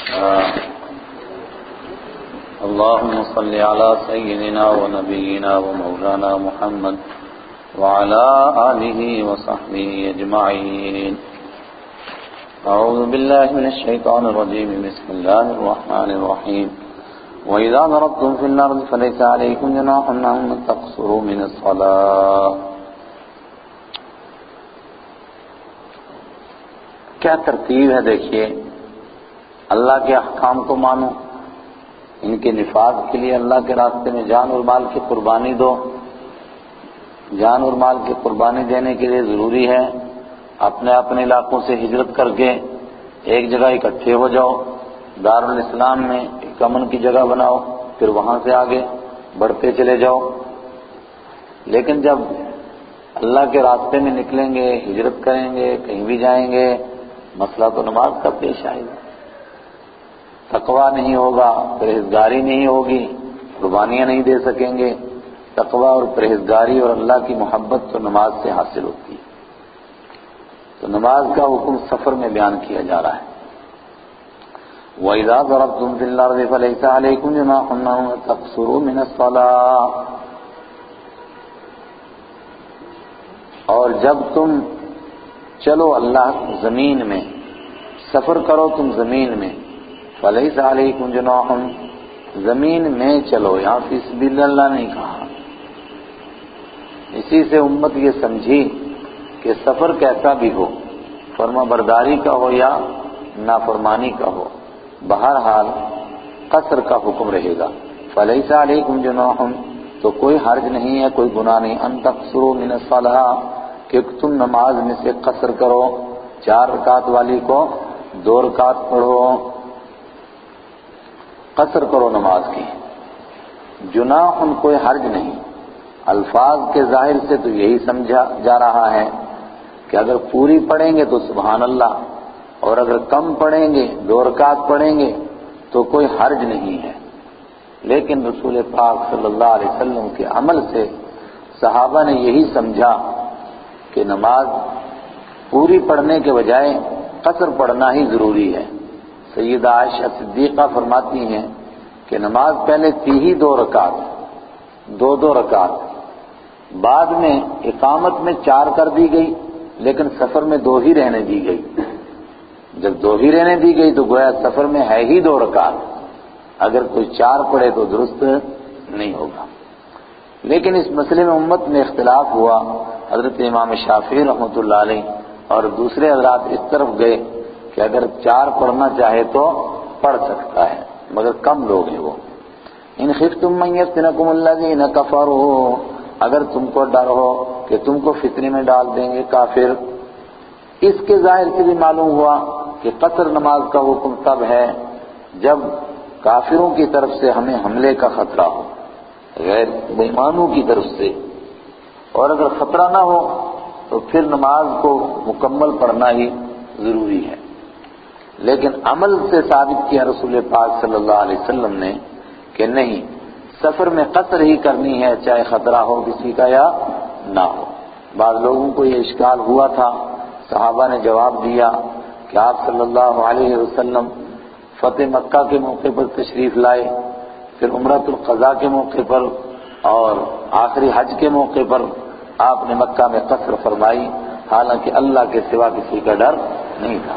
اللهم صل على سيدنا ونبينا ومولانا محمد وعلى آله وصحبه أجمعين. أعوذ بالله من الشيطان الرجيم. بسم الله الرحمن الرحيم. وإذا ضربتم في الأرض فليس عليكم جناح أن تقصروا من الصلاة. کیا ترتیب ہے دیکھیے، اللہ کے احکام کو مانو، ان کے نفاذ کے لیے اللہ کے راستے میں جان اور مال کی قربانی دو. جان اور مال کی قربانی دینے کے لیے ضروری ہے اپنے اپنے علاقوں سے ہجرت کر کے ایک جگہ اکٹھے ہو جاؤ، دارالاسلام میں ایک امن کی جگہ بناؤ، پھر وہاں سے آگے بڑھتے چلے جاؤ. لیکن جب اللہ کے راستے میں نکلیں گے، ہجرت کریں گے، کہیں بھی جائیں گے، مسئلہ تو نماز کا پیش آئے گا. تقویٰ نہیں ہوگا، پرہیزگاری نہیں ہوگی، قربانیاں نہیں دے سکیں گے. تقویٰ اور پرہیزگاری اور اللہ کی محبت تو نماز سے حاصل ہوتی ہے. تو نماز کا حکم سفر میں بیان کیا جا رہا ہے. وَإِذَا ضَرَبْتُمْ فِي الْأَرْضِ فَلَيْسَ عَلَيْكُمْ جُنَاحٌ أَن تَقْصُرُوا مِنَ الصَّلَاةِ. اور جب تم چلو اللہ زمین میں، سفر کرو تم زمین میں، فَلَيْسَ عَلَيْكُمْ جُنَاحٌ، زمین میں چلو، یہاں فی سبیل اللہ نہیں کہا. اسی سے امت یہ سمجھی کہ سفر کیسا بھی ہو، فرما برداری کا ہو یا نافرمانی کا ہو، بہرحال قصر کا حکم رہے گا. فَلَيْسَ عَلَيْكُمْ جُنَاحٌ، تو کوئی حرج نہیں ہے، کوئی گناہ نہیں، أَن تَقْصُرُوا مِنَ الصَّلَاةِ، کہ تم نماز میں سے قصر کرو، 4 رکعت والی کو 2 رکعت پڑھو، قصر کرو نماز کی. جناح کوئی حرج نہیں. الفاظ کے ظاہر سے تو یہی سمجھا جا رہا ہے کہ اگر پوری پڑھیں گے تو سبحان اللہ، اور اگر کم پڑھیں گے، 2 رکعت پڑھیں گے تو کوئی حرج نہیں ہے. لیکن رسول پاک صلی اللہ علیہ وسلم کے عمل سے صحابہ نے یہی سمجھا کہ نماز پوری پڑھنے کے بجائے قصر پڑھنا ہی ضروری ہے. سیدہ عائشہ صدیقہ فرماتی ہیں کہ نماز پہلے تھی ہی 2 رکعت، 2 رکعت، بعد میں اقامت میں 4 کر دی گئی، لیکن سفر میں 2 ہی رہنے دی گئی. جب 2 ہی رہنے دی گئی تو گویا سفر میں ہے ہی 2 رکعت، اگر کوئی 4 پڑھے تو درست نہیں ہوگا. لیکن اس مسئلے میں امت میں اختلاف ہوا. حضرت امام شافعی رحمۃ اللہ علیہ اور دوسرے حضرات اس طرف گئے کہ اگر 4 پڑھنا چاہے تو پڑھ سکتا ہے، مگر کم لوگ ہیں وہ. ان خفتم من یفتنکم الذین کفروا، اگر تم کو ڈر ہو کہ تم کو فتنے میں ڈال دیں گے کافر. اس کے ظاہر سے بھی معلوم ہوا کہ قصر نماز کا حکم تب ہے جب کافروں کی طرف سے ہمیں حملے کا خطرہ ہو، غیر بیمانوں کی طرف سے. اور اگر خطرہ نہ ہو تو پھر نماز کو مکمل پڑھنا ہی ضروری ہے. لیکن عمل سے ثابت کیا رسول پاک صلی اللہ علیہ وسلم نے کہ نہیں، سفر میں قصر ہی کرنی ہے، چاہے خطرہ ہو کسی کا یا نہ ہو. بعض لوگوں کو یہ اشکال ہوا تھا، صحابہ نے جواب دیا کہ آپ صلی اللہ علیہ وسلم فتح مکہ کے موقع پر تشریف لائے، پھر عمرۃ القضاء کے موقع پر اور آخری حج کے موقع پر آپ نے مکہ میں قصر فرمائی، حالانکہ اللہ کے سوا کسی کا ڈر نہیں تھا.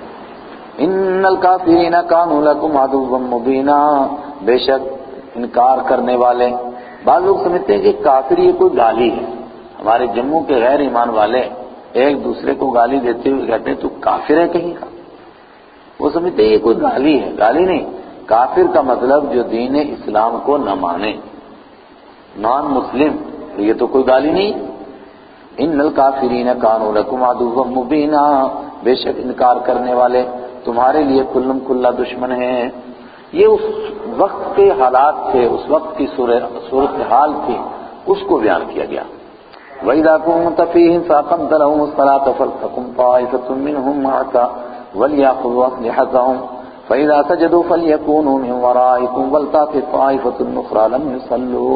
ان الکافرین کانوا لکم عدوا مبینا، بے شک انکار کرنے والے، بعض لوگ سمجھتے ہیں کہ کافر یہ کوئی گالی ہے. ہمارے جموں کے غیر ایمان والے ایک دوسرے کو گالی دیتے ہوئے کہتے ہیں تو کافر ہے کہیں کا. وہ سمجھتے ہیں یہ کوئی گالی ہے. گالی نہیں، کافر کا مطلب جو دین اسلام کو نہ مانے، نان مسلم، یہ تو کوئی گالی نہیں. ان الکافرین کانوا لکم عدوا مبینا، بے شک انکار کرنے والے تمہارے لیے کلم کلا دشمن ہیں. یہ اس وقت کے حالات تھے، اس وقت کی صورتحال تھی، اس کو بیان کیا گیا. وَإِذَا كُنتَ فِيهِمْ فَأَقَمْتَ لَهُمُ الصَّلَاةَ فَلْتَقُمْ طَائِفَةٌ مِّنْهُمْ مَعَكَ وَلْيَأْخُذُوا أَسْلِحَتَهُمْ فَإِذَا سَجَدُوا فَلْيَكُونُوا مِنْ وَرَائِكُمْ وَلْتَأْتِ طَائِفَةٌ أُخْرَىٰ لَمْ يُصَلُّوا.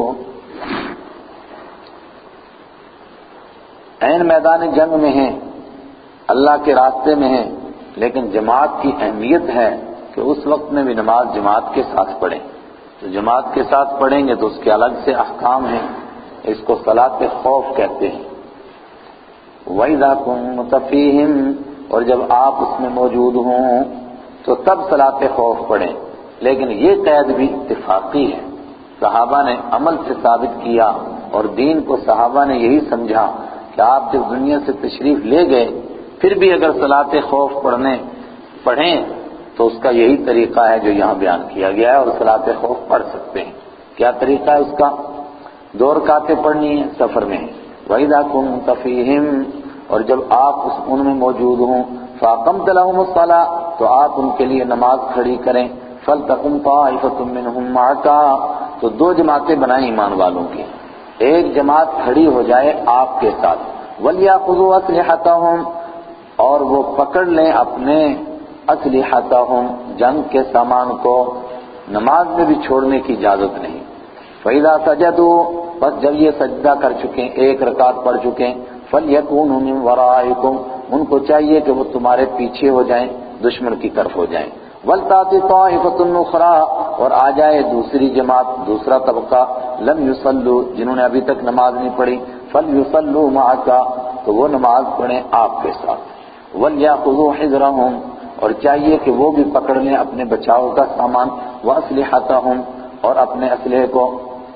عین میدان جنگ میں ہیں، اللہ کے راستے میں ہیں، لیکن جماعت کی اہمیت ہے کہ اس وقت میں بھی نماز جماعت کے ساتھ پڑھیں. تو جماعت کے ساتھ پڑھیں گے تو اس کے الگ سے احکام ہیں. اس کو صلاۃ خوف کہتے ہیں. وَإِذَا كُنتَ فِيهِمْ، اور جب آپ اس میں موجود ہوں تو تب صلاۃ خوف پڑھیں. لیکن یہ قید بھی اتفاقی ہے. صحابہ نے عمل سے ثابت کیا اور دین کو صحابہ نے یہی سمجھا کہ آپ جب دنیا سے تشریف لے گئے پھر بھی اگر صلاۃ خوف پڑھیں تو اس کا یہی طریقہ ہے جو یہاں بیان کیا گیا ہے، اور صلاۃ خوف پڑھ سکتے ہیں. کیا طریقہ ہے اس کا؟ 2 رکعتیں پڑھنی ہیں سفر میں. وَإِذَا كُنتَ فِيهِمْ، اور جب آپ ان میں موجود ہوں، فَأَقَمْتَ لَهُمُ الصَّلَاةَ، تو آپ ان کے لیے نماز کھڑی کریں. فَلْتَقُمْ طَائِفَةٌ مِّنْهُمْ مَعَكَ، تو 2 جماعتیں بنائیں ایمان والوں کی. ایک جماعت کھڑی ہو جائے آپ کے ساتھ. وَلْيَأْخُذُوا أَسْلِحَتَهُمْ، اور وہ پکڑ لیں اپنے اسلحتہم، جنگ کے سامان کو. نماز میں بھی چھوڑنے کی اجازت نہیں. فَإِذَا سَجَدُوا، بس جب یہ سجدہ کر چکیں، 1 رکعت پڑھ چکیں، فَلْيَكُونُوا مِنْ وَرَائِكُمْ، ان کو چاہیے کہ وہ تمہارے پیچھے ہو جائیں، دشمن کی طرف ہو جائیں. وَلْتَأْتِ طَائِفَةٌ أُخْرَىٰ، اور آ جائے دوسری جماعت، دوسرا طبقہ، لَمْ يُصَلُّوا، جنہوں نے ابھی تک نماز نہیں پڑھی، فَلْيُصَلُّوا مَعَكَ، تو وہ نماز پڑھیں آپ کے ساتھ. وَلْيَأْخُذُوا حِذْرَهُمْ، اور چاہیے کہ وہ بھی پکڑ لیں اپنے بچاؤ کا سامان. وَأَسْلِحَتَهُمْ، اور اپنے اسلحے کو.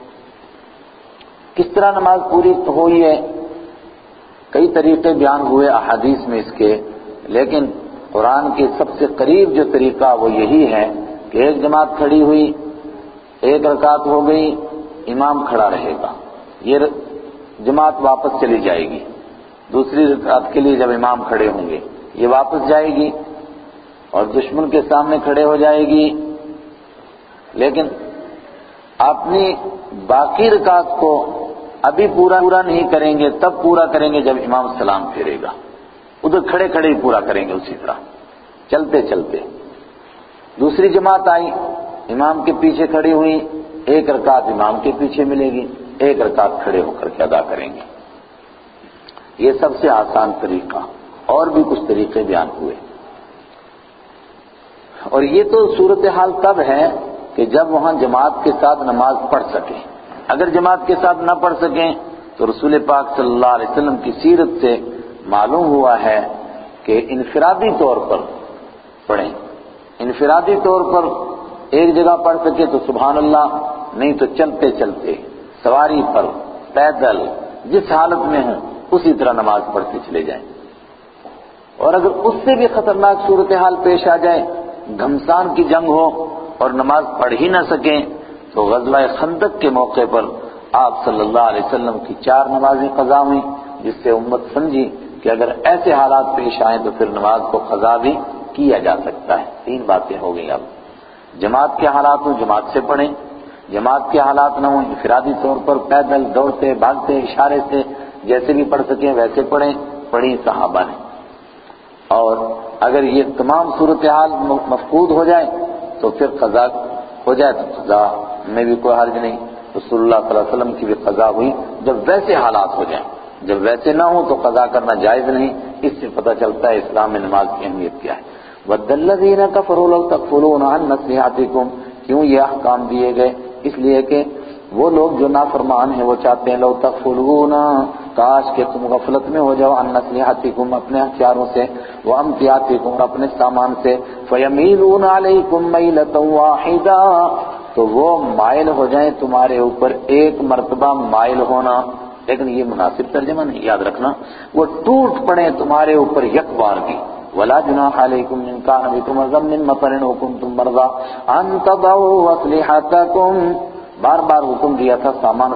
کس طرح نماز پوری ہوئی ہے؟ کئی طریقے بیان ہوئے احادیث میں اس کے، لیکن قرآن کے سب سے قریب جو طریقہ وہ یہی ہے کہ ایک جماعت کھڑی ہوئی، 1 رکعت ہو گئی، امام کھڑا رہے گا، یہ جماعت واپس چلی جائے گی. دوسری رکعت کے لیے جب امام کھڑے ہوں گے یہ واپس جائے گی اور دشمن کے سامنے کھڑے ہو جائے گی. لیکن اپنی باقی رکعت کو ابھی پورا نہیں کریں گے، تب پورا کریں گے جب امام سلام پھیرے گا. ادھر کھڑے کھڑے ہی پورا کریں گے اسی طرح چلتے چلتے. دوسری جماعت آئی، امام کے پیچھے کھڑی ہوئی، 1 رکعت امام کے پیچھے ملے گی، 1 رکعت کھڑے ہو کر کے ادا کریں گے. یہ سب سے آسان طریقہ. اور بھی کچھ طریقے بیان ہوئے. اور یہ تو صورتحال تب ہے کہ جب وہاں جماعت کے ساتھ نماز پڑھ سکیں. اگر جماعت کے ساتھ نہ پڑھ سکیں تو رسول پاک صلی اللہ علیہ وسلم کی سیرت سے معلوم ہوا ہے کہ انفرادی طور پر پڑھیں. انفرادی طور پر ایک جگہ پڑھ سکے تو سبحان اللہ، نہیں تو چلتے چلتے، سواری پر، پیدل، جس حالت میں ہوں اسی طرح نماز پڑھتے چلے جائیں. اور اگر اس سے بھی خطرناک صورتحال پیش آ جائے، گھمسان کی جنگ ہو اور نماز پڑھ ہی نہ سکیں، تو غزوہ خندق کے موقع پر آپ صلی اللہ علیہ وسلم کی 4 نمازیں قضا ہوئیں، جس سے امت سمجھی کہ اگر ایسے حالات پیش آئیں تو پھر نماز کو قضا بھی کیا جا سکتا ہے. 3 باتیں ہو گئی. اب جماعت کے حالات ہوں جماعت سے پڑھیں، جماعت کے حالات نہ ہوں انفرادی طور پر پیدل، دوڑتے، بھاگتے، اشارے سے جیسے بھی پڑھ سکیں ویسے پڑھیں. پڑھی صحابہ نے. اور اگر یہ تمام صورتحال مفقود ہو جائے تو پھر قضا ہو جائے تو قضا میں بھی کوئی حرج نہیں. رسول اللہ صلی اللہ علیہ وسلم کی بھی قضا ہوئی جب ویسے حالات ہو جائیں. جب ویسے نہ ہوں تو قضا کرنا جائز نہیں. اس سے پتہ چلتا ہے اسلام میں نماز کی اہمیت کیا ہے. وَدَّ الَّذِينَ كَفَرُوا لَوْ تَكْفُرُونَ عَنْ أَسْلِحَتِكُمْ، کیوں یہ احکام دیے گئے؟ اس لیے کہ وہ لوگ جو نافرمان ہیں وہ چاہتے ہیں لَوْ تَكْفُرُونَ، کاش کہ تم غفلت میں ہو جاؤ، عَنْ أَسْلِحَتِكُمْ، اپنے ہتھیاروں سے، وَأَمْتِعَتِكُمْ، اور اپنے سامان سے، فَيَمِيلُونَ عَلَيْكُمْ مَيْلَةً وَاحِدَةً، تو وہ مائل ہو جائیں تمہارے اوپر، 1 مرتبہ مائل ہونا. لیکن یہ مناسب ترجمہ نہیں، یاد رکھنا، وہ ٹوٹ پڑیں تمہارے اوپر یک بار کی. وَلَا جُنَاحَ عَلَيْكُمْ إِن كَانَ بِكُمْ أَذًى مِّن مَطَرٍ أَوْ كُنتُم مَّرْضَىٰ أَن تَضَعُوا أَسْلِحَتَكُمْ، بار بار حکم دیا تھا سامان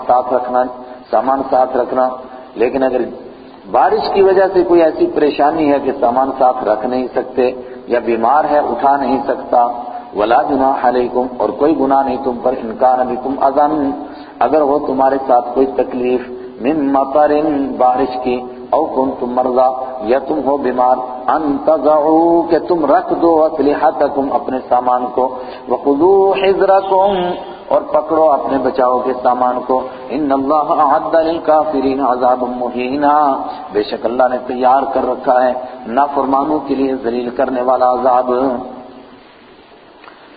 ساتھ رکھنا. لیکن اگر بارش کی وجہ سے کوئی ایسی پریشانی ہے کہ سامان ساتھ رکھ نہیں سکتے یا بیمار ہے اٹھا نہیں سکتا، وَلَا جُنَاحَ عَلَيْكُمْ، اور کوئی گناہ نہیں تم پر، إِن كَانَ بِكُمْ أَذًى، اگر ہو تمہارے ساتھ کوئی تکلیف، مِن مَطَرٍ، بارش کی، او کنتم مرضى، یا تم ہو بیمار، ان تضعوا، کہ تم رکھ دو، اسلحتکم، اپنے سامان کو، وخذوا حذرکم، اور پکڑو اپنے بچاؤ کے سامان کو. ان اللہ اعد للکافرین عذابا مہینا، بے شک اللہ نے تیار کر رکھا ہے نافرمانوں کے لیے ذلیل کرنے والا عذاب.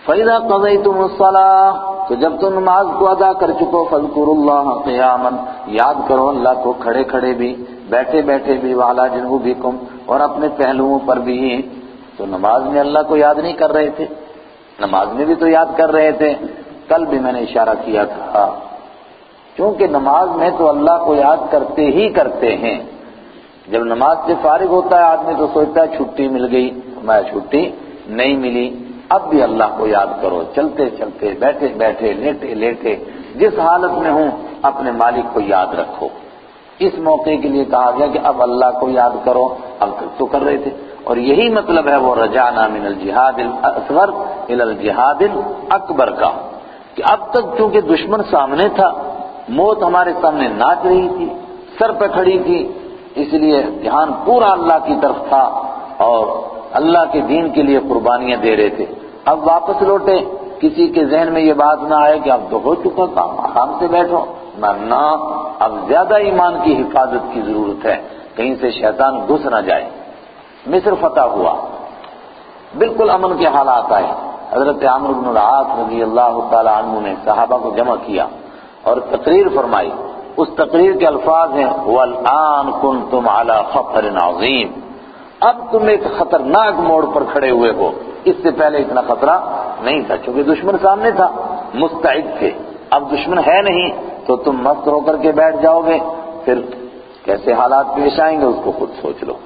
فَإِذَا قَضَيْتُمُ الصَّلَاةَ تو جب تم نماز کو ادا کر چکو فَاذْكُرُوا اللَّهَ قِيَامًا یاد کرو اللہ کو کھڑے کھڑے بھی، بیٹھے بیٹھے بھی، وَعَلَىٰ جُنُوبِكُمْ اور اپنے پہلوؤں پر بھی. تو نماز میں اللہ کو یاد نہیں کر رہے تھے؟ نماز میں بھی تو یاد کر رہے تھے. کل بھی میں نے اشارہ کیا تھا کیونکہ نماز میں تو اللہ کو یاد کرتے ہی کرتے ہیں. جب نماز سے فارغ ہوتا ہے آدمی تو سوچتا ہے چھٹی مل گئی، میں چھٹی نہیں ملی. اب بھی اللہ کو یاد کرو، چلتے چلتے، بیٹھے بیٹھے، لیٹے لیٹے، جس حالت میں ہوں اپنے مالک کو یاد رکھو. اس موقع کے لیے کہا گیا کہ اب اللہ کو یاد کرو. اب تک تو کر رہے تھے. اور یہی مطلب ہے وہ رجعنا من الجہاد الاصغر الى الجہاد الاکبر کا، کہ اب تک چونکہ دشمن سامنے تھا، موت ہمارے سامنے ناچ رہی تھی، سر پہ کھڑی تھی، اس لیے دھیان پورا اللہ کی طرف تھا اور اللہ کے دین کے لیے قربانیاں دے رہے تھے. اب واپس لوٹے، کسی کے ذہن میں یہ بات نہ آئے کہ اب تو ہو چکا کام، آرام سے بیٹھو. نہ، اب زیادہ ایمان کی حفاظت کی ضرورت ہے، کہیں سے شیطان گھس نہ جائے. مصر فتح ہوا، بالکل امن کے حالات آئے. حضرت عمرو بن العاص رضی اللہ تعالی عنہ نے صحابہ کو جمع کیا اور تقریر فرمائی. اس تقریر کے الفاظ ہیں وَالْآنَ كُنْتُمْ عَلَى خَطَرٍ عَظِيمٍ. اب تم ایک خطرناک موڑ پر کھڑے ہوئے ہو، اس سے پہلے اتنا خطرہ نہیں تھا کیونکہ دشمن سامنے تھا، مستعد تھے. اب دشمن ہے نہیں تو تم مست ہو کر کے بیٹھ جاؤ گے، پھر کیسے حالات پیش آئیں گے اس کو خود سوچ لو.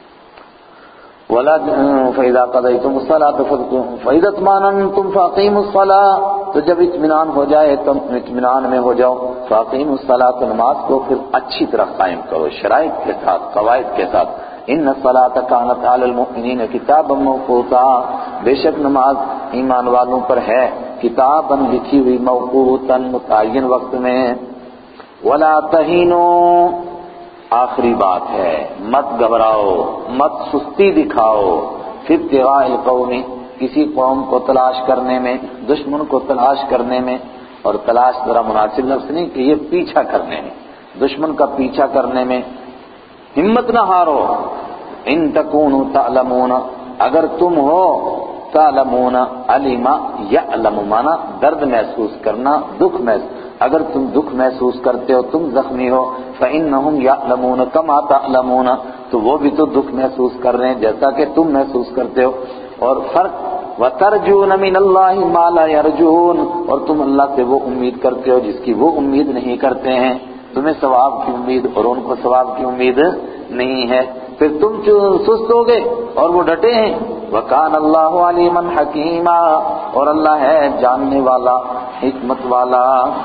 فَإِذَا قَضَيْتُمُ الصَّلَاةَ فَإِذَا اطْمَأْنَنْتُمْ فَأَقِيمُوا الصَّلَاةَ تو جب اطمینان ہو جائے تم اطمینان میں ہو جاؤ. فَأَقِيمُوا الصَّلَاةَ نماز کو پھر اچھی طرح قائم کرو، شرائط کے ساتھ، قواعد کے ساتھ. إِنَّ الصَّلَاةَ كَانَتْ عَلَى الْمُؤْمِنِينَ كِتَابًا مَّوْقُوتًا بے شک نماز ایمان والوں پر ہے کتاباً لکھی ہوئی، موقوتاً متعین وقت میں. وَلَا تَهِنُوا آخری بات ہے، مت گھبراؤ، مت سستی دکھاؤ. پھر ابتغاء القوم کسی قوم کو تلاش کرنے میں، دشمن کو تلاش کرنے میں. اور تلاش ذرا مناسب لفظ نہیں کہ یہ پیچھا کرنے میں، دشمن کا پیچھا کرنے میں ہمت نہ ہارو. ان تکونوا تعلمون اگر تم ہو، تعلمون علم یعلم مانا درد محسوس کرنا، دکھ محسوس، اگر تم دکھ محسوس کرتے ہو، تم زخمی ہو، فإنہم یعلمون کما تعلمون تو وہ بھی تو دکھ محسوس کر رہے ہیں جیسا کہ تم محسوس کرتے ہو. اور فرق وَتَرْجُونَ مِنَ اللَّهِ مَا لَا يَرْجُونَ اور تم اللہ سے وہ امید کرتے ہو جس کی وہ امید نہیں کرتے ہیں. تمہیں ثواب کی امید اور ان کو ثواب کی امید نہیں ہے، پھر تم سست ہو گئے اور وہ ڈٹے ہیں. وَكَانَ اللَّهُ عَلِيمًا حَكِيمًا اور اللہ ہے جاننے والا، حکمت والا.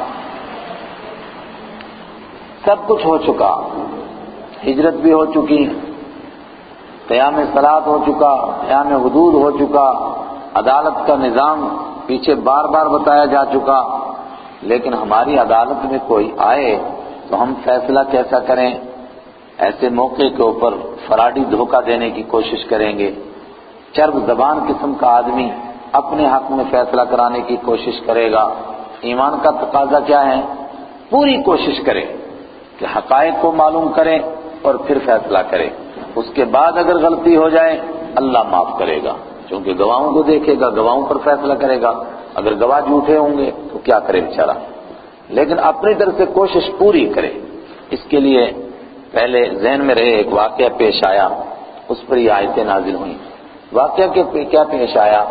سب کچھ ہو چکا، ہجرت بھی ہو چکی، قیام صلاۃ ہو چکا، قیام حدود ہو چکا، عدالت کا نظام پیچھے بار بار بتایا جا چکا. لیکن ہماری عدالت میں کوئی آئے تو ہم فیصلہ کیسا کریں؟ ایسے موقع کے اوپر فراڈی دھوکہ دینے کی کوشش کریں گے. چرب زبان قسم کا آدمی اپنے حق میں فیصلہ کرانے کی کوشش کرے گا. ایمان کا تقاضا کیا ہے؟ پوری کوشش کرے کہ حقائق کو معلوم کرے اور پھر فیصلہ کرے. اس کے بعد اگر غلطی ہو جائے اللہ معاف کرے گا، کیونکہ گواہوں کو دیکھے گا، گواہوں پر فیصلہ کرے گا. اگر گواہ جھوٹے ہوں گے تو کیا کرے بیچارہ. لیکن اپنی طرف سے کوشش پوری کرے. اس کے لیے پہلے ذہن میں رہے ایک واقعہ پیش آیا، اس پر یہ آیتیں نازل ہوئیں. واقعہ کے کیا پیش آیا؟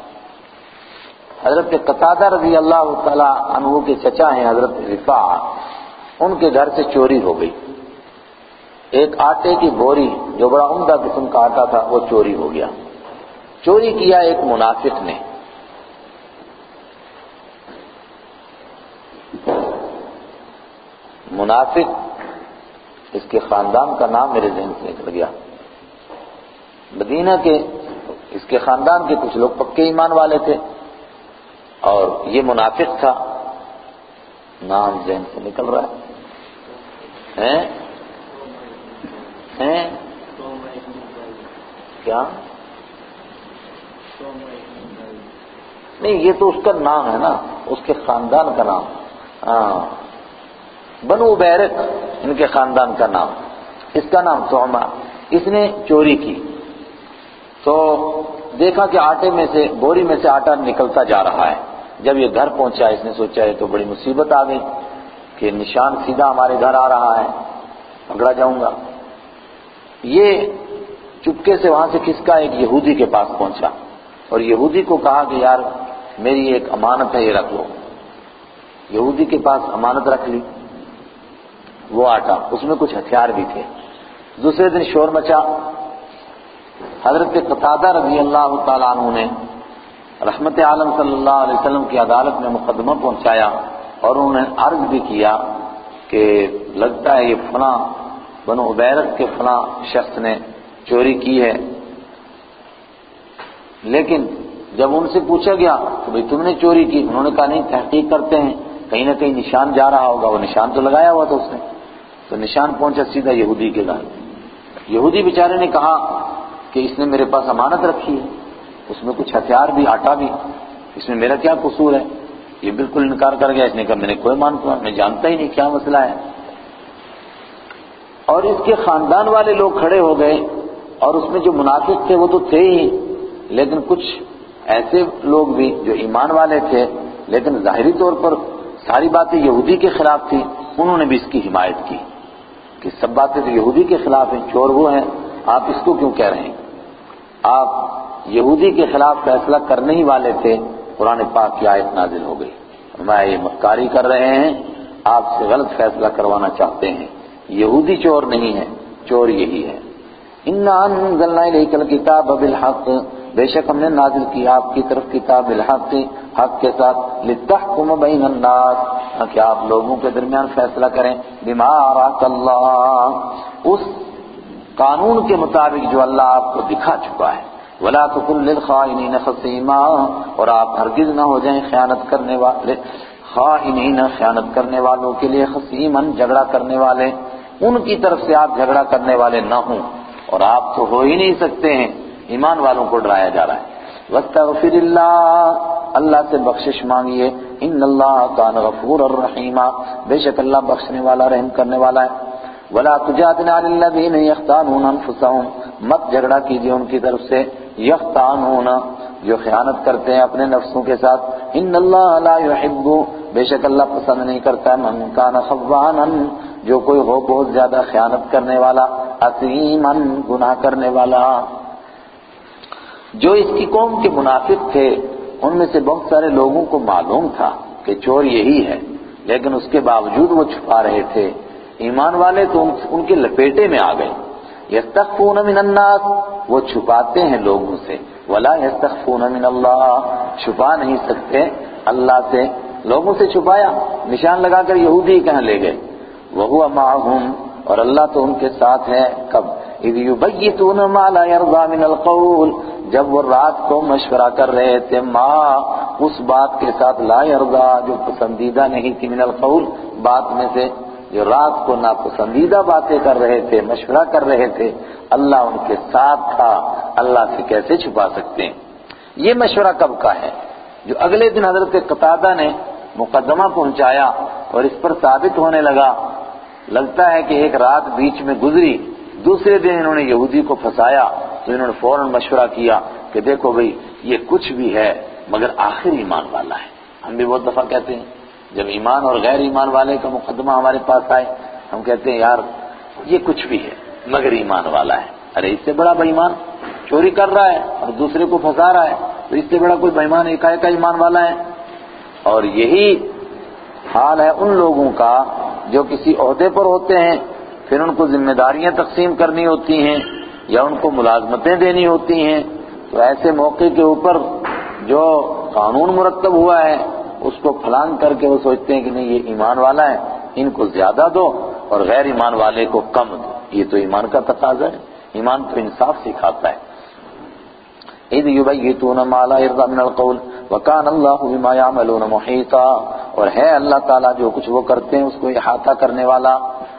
حضرت قتادہ رضی اللہ تعالی عنہ کے چچا ہیں حضرت رفاعہ، ان کے گھر سے چوری ہو گئی. ایک آٹے کی بوری جو بڑا عمدہ قسم کا آٹا تھا وہ چوری ہو گیا. چوری کیا ایک منافق نے. منافق اس کے خاندان کا نام میرے ذہن سے نکل گیا. مدینہ کے اس کے خاندان کے کچھ لوگ پکے ایمان والے تھے اور یہ منافق تھا. نام ذہن سے نکل رہا ہے کیا؟ نہیں، یہ تو اس کا نام ہے نا، اس کے خاندان کا نام. بنو بیرق ان کے خاندان کا نام، اس کا نام سوما. اس نے چوری کی تو دیکھا کہ آٹے میں سے، بوری میں سے آٹا نکلتا جا رہا ہے۔ جب یہ گھر پہنچا اس نے سوچا یہ تو بڑی مصیبت آ گئی کہ نشان سیدھا ہمارے گھر آ رہا ہے، پکڑا جاؤں گا۔ یہ چپکے سے وہاں سے کھسکا ایک یہودی کے پاس پہنچا اور یہودی کو کہا کہ یار میری ایک امانت ہے، یہ رکھ لو۔ یہودی کے پاس امانت رکھ لی وہ آٹا، اس میں کچھ ہتھیار بھی تھے۔ دوسرے دن شور مچا، حضرت قتادہ رضی اللہ تعالیٰ عنہ نے رحمت عالم صلی اللہ علیہ وسلم کی عدالت میں مقدمہ پہنچایا اور انہوں نے عرض بھی کیا کہ لگتا ہے یہ فلاں بنو عبیرت کے فلاں شخص نے چوری کی ہے۔ لیکن جب ان سے پوچھا گیا کہ بھئی تم نے چوری کی، انہوں نے کہا نہیں، تحقیق کرتے ہیں، کہیں نہ کہیں نشان جا رہا ہوگا۔ وہ نشان تو لگایا ہوا تھا اس نے، تو نشان پہنچا سیدھا یہودی کے گھر۔ یہودی بیچارے نے کہا کہ اس نے میرے پاس امانت رکھی ہے، اس میں کچھ ہتھیار بھی، آٹا بھی، اس میں میرا کیا قصور ہے؟ یہ بالکل انکار کر گیا۔ اس نے کہا میں نے کوئی مانتا، میں جانتا ہی نہیں کیا مسئلہ ہے۔ اور اس کے خاندان والے لوگ کھڑے ہو گئے اور اس میں جو منافق تھے وہ تو تھے ہی، لیکن کچھ ایسے لوگ بھی جو ایمان والے تھے لیکن ظاہری طور پر ساری باتیں یہودی کے خلاف تھی، انہوں نے بھی اس کی حمایت کی کہ سب باتیں تو یہودی کے خلاف ہیں، چور وہ ہیں، آپ اس کو کیوں کہہ رہے ہیں؟ آپ یہودی کے خلاف فیصلہ کرنے ہی والے تھے۔ قرآن پاک کی آیت نازل ہو گئی، فرمایا یہ مکاری کر رہے ہیں، آپ سے غلط فیصلہ کروانا چاہتے ہیں، یہودی چور نہیں ہے، چور یہی ہے۔ اِنَّا أَنزَلْنَا إِلَيْكَ الْكِتَابَ بِالْحَقِّ، بے شک ہم نے نازل کی آپ کی طرف کتاب بالحق، حق کے ساتھ، لِتَحْكُمَ بَيْنَ النَّاسِ، تاکہ آپ لوگوں کے درمیان فیصلہ کریں، بِمَا أَرَاكَ اللَّهُ، اس قانون کے مطابق جو اللہ آپ کو دکھا چکا ہے، وَلَا تُكُن لِّلْخَائِنِينَ خَصِيمًا، اور آپ ہرگز نہ ہو جائیں خیانت کرنے والے، خائنین خیانت کرنے والوں کے لیے، خصیماً جھگڑا کرنے والے، ان کی طرف سے آپ جھگڑا کرنے والے نہ ہوں، اور آپ تو ہو ہی نہیں سکتے ہیں، ایمان والوں کو ڈرایا جا رہا ہے۔ وَاسْتَغْفِرِ اللَّهَ، اللہ سے بخشش مانگیے، إِنَّ اللَّهَ كَانَ غَفُورًا رَحِيمًا، بے شک اللہ بخشنے والا رحم کرنے والا ہے۔ وَلَا تُجَادِلْ عَنِ الَّذِينَ يَخْتَانُونَ أَنفُسَهُمْ، مت جھگڑا کیجیے ان کی طرف سے، یختانون جو خیانت کرتے ہیں اپنے نفسوں کے ساتھ، إِنَّ اللَّهَ لَا يُحِبُّ، بے شک اللہ پسند نہیں کرتا مَن كَانَ خَوَّانًا، جو کوئی ہو بہت زیادہ خیانت کرنے والا، اثیماً گناہ کرنے والا۔ جو اس کی قوم کے منافق تھے ان میں سے بہت سارے لوگوں کو معلوم تھا کہ چور یہی ہے، لیکن اس کے باوجود وہ چھپا رہے تھے۔ ایمان والے تو ان کے لپیٹے میں آ گئے۔ یستخفون من الناس، وہ چھپاتے ہیں لوگوں سے، ولا یستخفون من اللہ، چھپا نہیں سکتے اللہ سے، لوگوں سے چھپایا، نشان لگا کر یہودی کہاں لے گئے۔ وَهُوَ مَعَهُمْ، اور اللہ تو ان کے ساتھ ہے، کب؟ اِذْ يُبَيِّتُونَ مَا لَا يَرْضَىٰ مِنَ الْقَوْلِ، جب وہ رات کو مشورہ کر رہے تھے، اس بات کے ساتھ لا يرضى، جو پسندیدہ نہیں تھی، من القول، بات میں سے، جو رات کو ناپسندیدہ باتیں کر رہے تھے، مشورہ کر رہے تھے، اللہ ان کے ساتھ تھا، اللہ سے کیسے چھپا سکتے ہیں؟ یہ مشورہ کب کا ہے؟ جو اگلے دن حضرت قتادہ نے مقدمہ پہنچایا اور اس پر ثابت ہونے لگتا ہے کہ ایک رات بیچ میں گزری، دوسرے دن انہوں نے یہودی کو پھنسایا تو انہوں نے فوراً مشورہ کیا کہ دیکھو بھئی یہ کچھ بھی ہے مگر آخر ایمان والا ہے۔ ہم بھی بہت دفعہ کہتے ہیں جب ایمان اور غیر ایمان والے کا مقدمہ ہمارے پاس آئے، ہم کہتے ہیں یار یہ کچھ بھی ہے مگر ایمان والا ہے۔ ارے اس سے بڑا بے ایمان چوری کر رہا ہے اور دوسرے کو پھنسا رہا ہے، تو اس سے بڑا کوئی بے ایمان ایک ایمان والا ہے۔ اور یہی حال ہے ان لوگوں کا جو کسی عہدے پر ہوتے ہیں، پھر ان کو ذمہ داریاں تقسیم کرنی ہوتی ہیں یا ان کو ملازمتیں دینی ہوتی ہیں، تو ایسے موقع کے اوپر جو قانون مرتب ہوا ہے اس کو پھلانگ کر کے وہ سوچتے ہیں کہ نہیں یہ ایمان والا ہے، ان کو زیادہ دو اور غیر ایمان والے کو کم دو۔ یہ تو ایمان کا تقاضا ہے، ایمان تو انصاف سکھاتا ہے۔ اِذْ يُبَيِّتُونَ مَا لَا يَرْضَىٰ مِنَ الْقَوْلِ وَكَانَ اللَّهُ بِمَا يَعْمَلُونَ مُحِيطًا، اور ہے اللہ تعالیٰ جو کچھ وہ کرتے ہیں اس کو احاطہ کرنے والا۔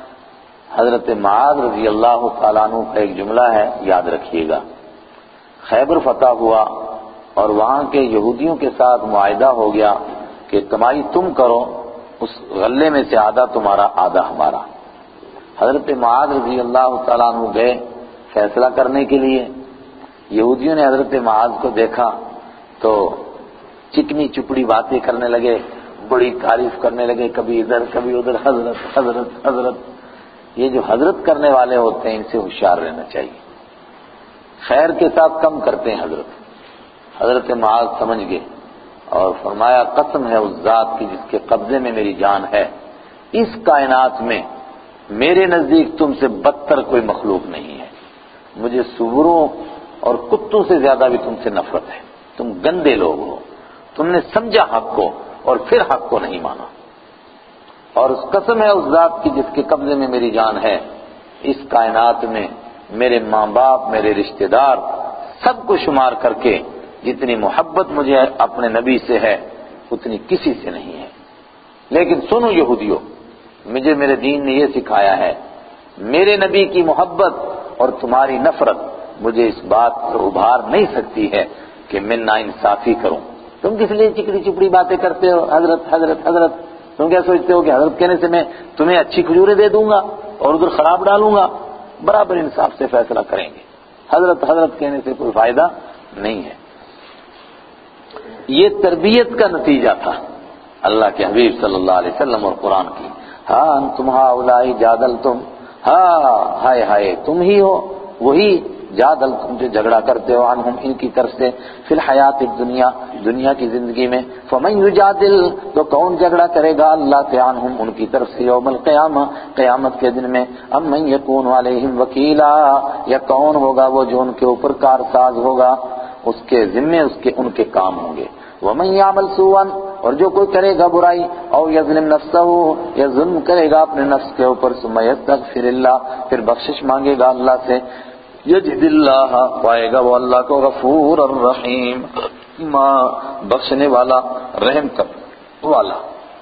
حضرت معاذ رضی اللہ تعالیٰ عنہ کا ایک جملہ ہے، یاد رکھیے گا۔ خیبر فتح ہوا اور وہاں کے یہودیوں کے ساتھ معاہدہ ہو گیا کہ کمائی تم کرو، اس غلے میں سے آدھا تمہارا آدھا ہمارا۔ حضرت معاذ رضی اللہ تعالیٰ عنہ گئے فیصلہ کرنے کے لیے، یہودیوں نے حضرت معاذ کو دیکھا تو چکنی چپڑی باتیں کرنے لگے، بڑی تعریف کرنے لگے، کبھی ادھر کبھی ادھر، حضرت حضرت حضرت۔ یہ جو حضرت کرنے والے ہوتے ہیں ان سے ہوشیار رہنا چاہیے، خیر کے ساتھ کم کرتے ہیں حضرت۔ حضرت معاذ سمجھ گئے اور فرمایا قسم ہے اس ذات کی جس کے قبضے میں میری جان ہے، اس کائنات میں میرے نزدیک تم سے بدتر کوئی مخلوق نہیں ہے، مجھے سوروں اور کتوں سے زیادہ بھی تم سے نفرت ہے، تم گندے لوگ ہو، تم نے سمجھا حق کو اور پھر حق کو نہیں مانا، اور اس قسم ہے اس ذات کی جس کے قبضے میں میری جان ہے، اس کائنات میں میرے ماں باپ، میرے رشتہ دار، سب کو شمار کر کے جتنی محبت مجھے اپنے نبی سے ہے اتنی کسی سے نہیں ہے۔ لیکن سنو یہودیو، مجھے میرے دین نے یہ سکھایا ہے، میرے نبی کی محبت اور تمہاری نفرت مجھے اس بات پر ابھار نہیں سکتی ہے کہ میں ناانصافی کروں۔ تم کس لیے چکڑی چپڑی باتیں کرتے ہو، حضرت حضرت حضرت؟ تم کیا سوچتے ہو کہ حضرت کہنے سے میں تمہیں اچھی کھجوریں دے دوں گا اور ادھر خراب ڈالوں گا؟ برابر انصاف سے فیصلہ کریں گے، حضرت حضرت کہنے سے کوئی فائدہ نہیں ہے۔ یہ تربیت کا نتیجہ تھا اللہ کے حبیب صلی اللہ علیہ وسلم اور قرآن کی۔ ہاں انتم ہؤلاء جادلتم، ہاں ہائے ہائے تم ہی ہو وہی جادل تم جو جھگڑا کرتے ہو عنہم ان کی طرف سے فی الحیات الدنیا، دنیا کی زندگی میں، فمن یجادل تو کون جھگڑا کرے گا اللہ سے عنہم ان کی طرف سے یوم القیامہ، قیامت کے دن میں، ام من یکون علیہم وکیلا یا کون ہوگا وہ جو ان کے اوپر کارساز ہوگا، اس کے ذمے ان کے کام ہوں گے۔ ومن یعمل سوءا اور جو کوئی کرے گا برائی، او یظلم نفسہ یا ظلم کرے گا اپنے نفس کے اوپر، ثم یستغفر اللہ پھر بخشش مانگے گا اللہ سے، یجد اللہ پائے گا وہ اللہ کو غفور الرحیم بخشنے والا رحم کرنے والا۔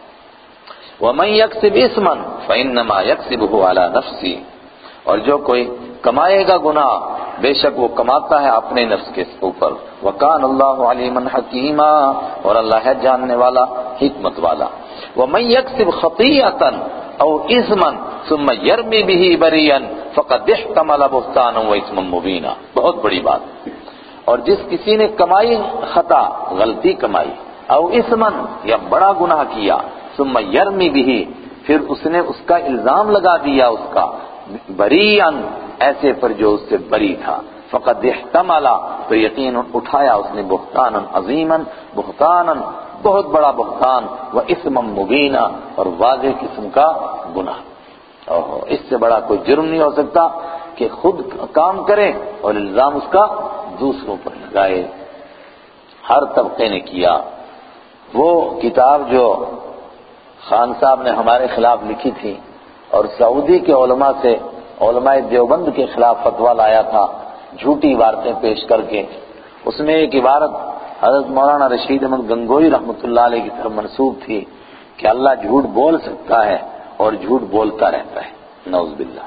ومن یکسب اثما فانما یکسبہ علی نفسہ اور جو کوئی کمائے گا گناہ بے شک وہ کماتا ہے اپنے نفس کے اوپر، وکان اللہ علیما حکیما اور اللہ ہے جاننے والا حکمت والا۔ ومن یکسب خطیئۃ او اثما ثم یرمی بہ بریئا فقد احتمل بہتانا واثما مبینا، بہت بڑی بات۔ اور جس کسی نے کمائی خطا غلطی کمائی، او اثما یا بڑا گناہ کیا، ثم یرمی بہ پھر اس نے اس کا الزام لگا دیا اس کا، بریئا ایسے پر جو اس سے بری تھا، فقد احتمل تو یقین اٹھایا اس نے بہتانا عظیما، بہتانا بہت بڑا بہتان، و اثما مبینا اور واضح قسم کا گناہ۔ اس سے بڑا کوئی جرم نہیں ہو سکتا کہ خود کام کرے اور الزام اس کا دوسروں پر لگائے۔ ہر طبقے نے کیا۔ وہ کتاب جو خان صاحب نے ہمارے خلاف لکھی تھی اور سعودی کے علماء سے، علماء دیوبند کے خلاف فتویٰ لایا تھا جھوٹی عبارتیں پیش کر کے، اس میں ایک عبارت حضرت مولانا رشید احمد گنگوئی رحمۃ اللہ علیہ کی طرف منسوب تھی کہ اللہ جھوٹ بول سکتا ہے اور جھوٹ بولتا رہتا ہے، نعوذ باللہ،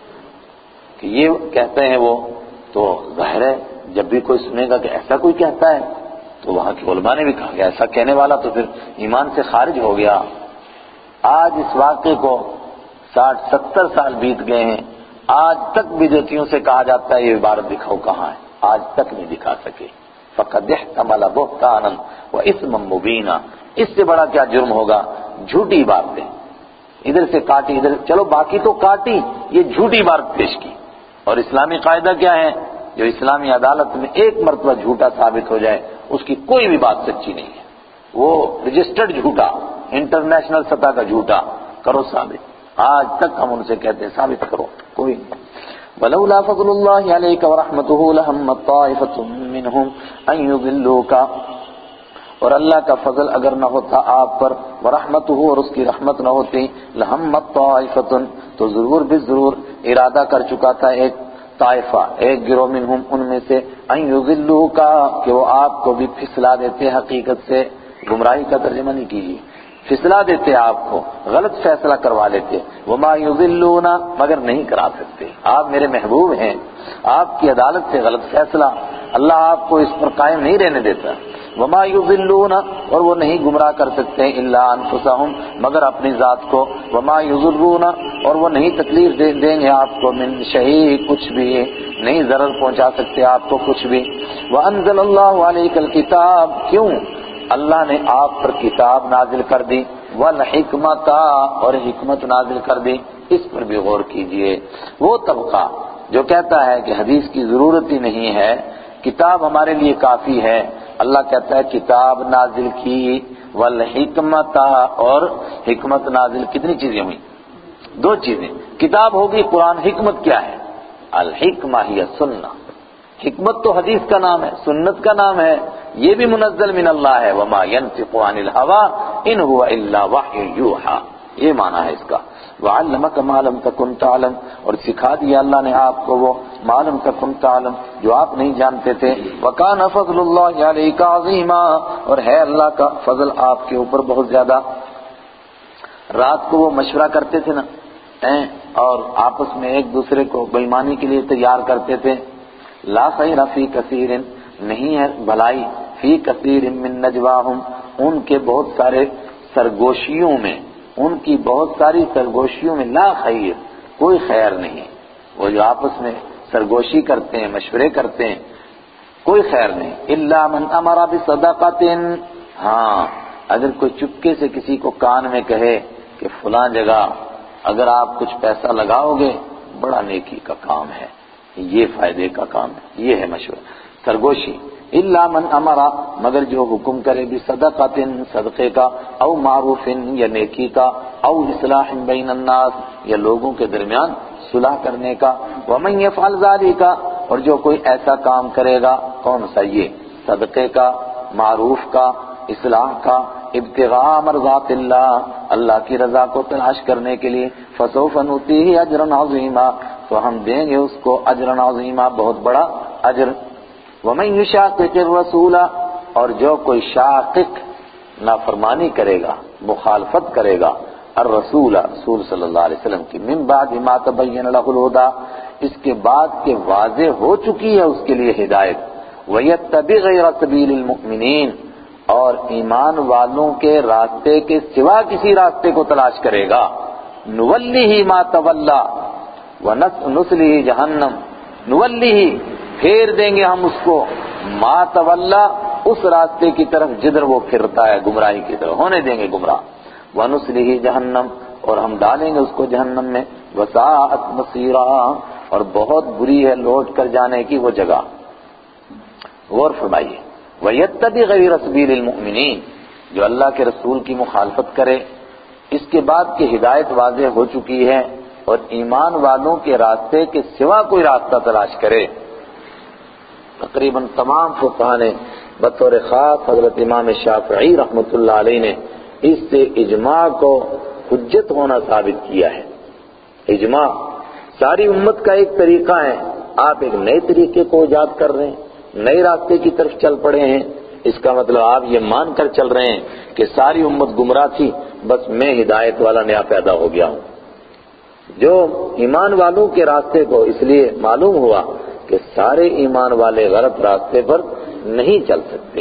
کہ یہ کہتے ہیں وہ، تو ظاہر ہے جب بھی کوئی سنے گا کہ ایسا کوئی کہتا ہے تو وہاں کے علماء نے بھی کہا کہ ایسا کہنے والا تو پھر ایمان سے خارج ہو گیا۔ آج اس واقعے کو 60-70 سال بیت گئے ہیں، آج تک بدعتیوں سے کہا جاتا ہے یہ عبارت دکھاؤ کہاں ہے، آج تک نہیں دکھا سکے۔ فقد احتمل بہتانا واثما مبینا، اس سے بڑا کیا جرم ہوگا؟ جھوٹی باتیں ادھر سے کاٹی ادھر، چلو باقی تو کاٹی، یہ جھوٹی عبارت پیش کی۔ اور اسلامی قاعدہ کیا ہے؟ جو اسلامی عدالت میں ایک مرتبہ جھوٹا ثابت ہو جائے اس کی کوئی بھی بات سچی نہیں ہے، وہ رجسٹرڈ جھوٹا، انٹرنیشنل سطح کا جھوٹا کرو ثابت۔ آج تک ہم ان سے کہتے ہیں ثابت کرو، کوئی نہیں۔ وَلَوْلَا فَضْلُ اللَّهِ عَلَيْكَ وَرَحْمَتُهُ لَهَمَّتْ طَائِفَةٌ مِّنْهُمْ أَن يُضِلُّوكَ اور اللہ کا فضل اگر نہ ہوتا آپ پر، ورحمتہ اور اس کی رحمت نہ ہوتی، لَهَمَّتْ طَائِفَةٌ تو ضرور بھی ضرور ارادہ کر چکا تھا ایک طائفہ، ایک گروہ منہم ان میں سے، ان یضلوک کہ وہ آپ کو بھی پھسلا دیتے، حقیقت سے گمراہی کا ترجمہ نہیں کیجیے، پھسلا دیتے آپ کو، غلط فیصلہ کروا لیتے، وما یضلون مگر نہیں کرا سکتے، آپ میرے محبوب ہیں، آپ کی عدالت سے غلط فیصلہ اللہ آپ کو اس پر قائم نہیں رہنے دیتا، وما یضلون اور وہ نہیں گمراہ کر سکتے الا انفسہم مگر اپنی ذات کو، وما یضرون اور وہ نہیں تکلیف دیں گے آپ کو من شیء کچھ بھی، نہیں ضرر پہنچا سکتے آپ کو کچھ بھی۔ وانزل اللہ علیک الکتاب کیوں؟ اللہ نے آپ پر کتاب نازل کر دی، والحکمت اور حکمت نازل کر دی، اس پر بھی غور کیجئے۔ وہ طبقہ جو کہتا ہے کہ حدیث کی ضرورت ہی نہیں ہے، کتاب ہمارے لیے کافی ہے، اللہ کہتا ہے کتاب نازل کی، والحکمت اور حکمت نازل، کتنی چیزیں ہوئی؟ دو چیزیں، کتاب ہوگی قرآن، حکمت کیا ہے؟ الحکمہ ہی سنہ، حکمت تو حدیث کا نام ہے، سنت کا نام ہے، یہ بھی منزل من اللہ ہے، وما ينطق عن الهوى ان هو الا وحی یوحى، یہ معنی ہے اس کا۔ وعلمک ما لم تکن تعلم اور سکھا دیا اللہ نے آپ کو وہ ما لم تکن تعلم جو آپ نہیں جانتے تھے۔ وکان فضل اللہ علیک عظیما اور ہے اللہ کا فضل آپ کے اوپر بہت زیادہ۔ رات کو وہ مشورہ کرتے تھے نا اور آپس میں ایک دوسرے کو بےایمانی کے لیے تیار کرتے تھے۔ لا خیر فی کثیر نہیں ہے بھلائی فی کثیر من نجواہم ان کے بہت سارے سرگوشیوں میں، ان کی بہت ساری سرگوشیوں میں لا خیر کوئی خیر نہیں، وہ جو آپس میں سرگوشی کرتے ہیں مشورے کرتے ہیں کوئی خیر نہیں۔ الا من امر بصدقۃ ہاں اگر کوئی چپکے سے کسی کو کان میں کہے کہ فلاں جگہ اگر آپ کچھ پیسہ لگاؤ گے بڑا نیکی کا کام ہے، یہ فائدے کا کام ہے، یہ ہے مشورہ سرگوشی۔ الا من امر مگر جو حکم کرے بصدقۃ صدقے کا، او معروف یا نیکی کا، او اصلاح بین الناس یا لوگوں کے درمیان صلح کرنے کا۔ ومن یفعل ذلک اور جو کوئی ایسا کام کرے گا، کون سا؟ یہ صدقے کا، معروف کا، اصلاح کا، ابتغاء مرضات اللہ اللہ کی رضا کو تلاش کرنے کے لیے، فسوف نؤتیہ اجرا عظیما تو ہم دیں گے اس کو اجرا عظیما بہت بڑا اجر۔ ومن یشاقق الرسول اور جو کوئی شاقق نافرمانی کرے گا مخالفت کرے گا، الرسول رسول صلی اللہ علیہ وسلم کی، من بعد ما تبین له الہدی اس کے بعد کہ واضح ہو چکی ہے اس کے لیے ہدایت، ویتبع غیر سبیل المؤمنین اور ایمان والوں کے راستے کے سوا کسی راستے کو تلاش کرے گا، نولیہ ما تولی ونصلہ جہنم، نولیہ پھیر دیں گے ہم اس کو، ما تولی اس راستے کی طرف جدھر وہ پھرتا ہے گمراہی کی طرف، ہونے دیں گے گمراہ، ونصلہ جہنم اور ہم ڈالیں گے اس کو جہنم میں، وساءت مصیرا اور بہت بری ہے لوٹ کر جانے کی وہ جگہ۔ غور فرمائیے، وَيَتَّبِعْ غَيْرَ سَبِيلِ الْمُؤْمِنِينَ جو اللہ کے رسول کی مخالفت کرے اس کے بعد کہ ہدایت واضح ہو چکی ہے اور ایمان والوں کے راستے کے سوا کوئی راستہ تلاش کرے۔ تقریباً تمام فقہاء نے بطور خاص حضرت امام شافعی رحمۃ اللہ علیہ نے اس سے اجماع کو حجت ہونا ثابت کیا ہے۔ اجماع ساری امت کا ایک طریقہ ہے، آپ ایک نئے طریقے کو ایجاد کر رہے ہیں، نئے راستے کی طرف چل پڑے ہیں، اس کا مطلب آپ یہ مان کر چل رہے ہیں کہ ساری امت گمراہ تھی، بس میں ہدایت والا نیا پیدا ہو گیا ہوں۔ جو ایمان والوں کے راستے کو اس لیے معلوم ہوا کہ سارے ایمان والے غلط راستے پر نہیں چل سکتے۔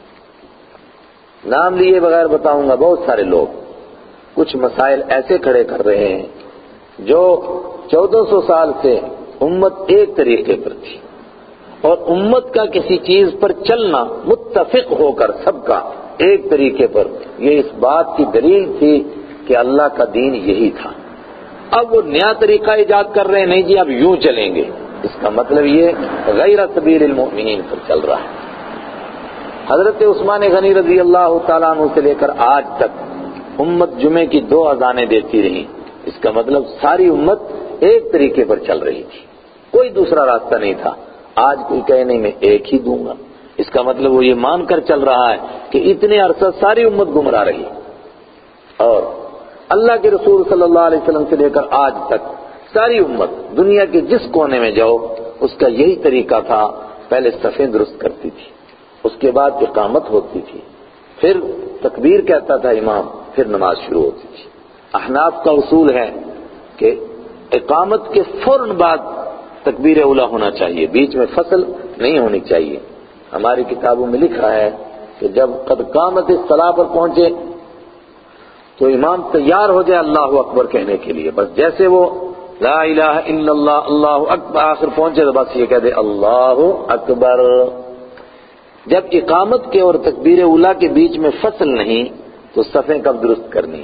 نام لیے بغیر بتاؤں گا، بہت سارے لوگ کچھ مسائل ایسے کھڑے کر رہے ہیں جو 1400 سال سے امت ایک طریقے پر تھی، اور امت کا کسی چیز پر چلنا متفق ہو کر سب کا ایک طریقے پر، یہ اس بات کی دلیل تھی کہ اللہ کا دین یہی تھا۔ اب وہ نیا طریقہ ایجاد کر رہے ہیں، نہیں جی اب یوں چلیں گے، اس کا مطلب یہ غیر سبیل المؤمنین پر چل رہا ہے۔ حضرت عثمان غنی رضی اللہ تعالیٰ عنہ سے لے کر آج تک امت جمعے کی 2 اذانیں دیتی رہی، اس کا مطلب ساری امت ایک طریقے پر چل رہی تھی، کوئی دوسرا راستہ نہیں تھا۔ آج کوئی کہے نہیں میں ایک ہی دوں گا، اس کا مطلب وہ یہ مان کر چل رہا ہے کہ اتنے عرصہ ساری امت گمراہ رہی، اور اللہ کے رسول صلی اللہ علیہ وسلم سے لے کر آج تک ساری امت دنیا کے جس کونے میں جاؤ اس کا یہی طریقہ تھا۔ پہلے صفیں درست کرتی تھی، اس کے بعد اقامت ہوتی تھی، پھر تکبیر کہتا تھا امام، پھر نماز شروع ہوتی تھی۔ احناف کا اصول ہے کہ اقامت کے فوراً بعد تکبیر اولیٰ ہونا چاہیے، بیچ میں فصل نہیں ہونی چاہیے۔ ہماری کتابوں میں لکھا ہے کہ جب قد قامت الصلاۃ پر پہنچے تو امام تیار ہو جائے اللہ اکبر کہنے کے لیے، بس جیسے وہ لا الہ الا اللہ اللہ اکبر آخر پہنچے تو بس یہ کہہ دے اللہ اکبر۔ جب اقامت کے اور تکبیر اولیٰ کے بیچ میں فصل نہیں تو صفیں کب درست کرنی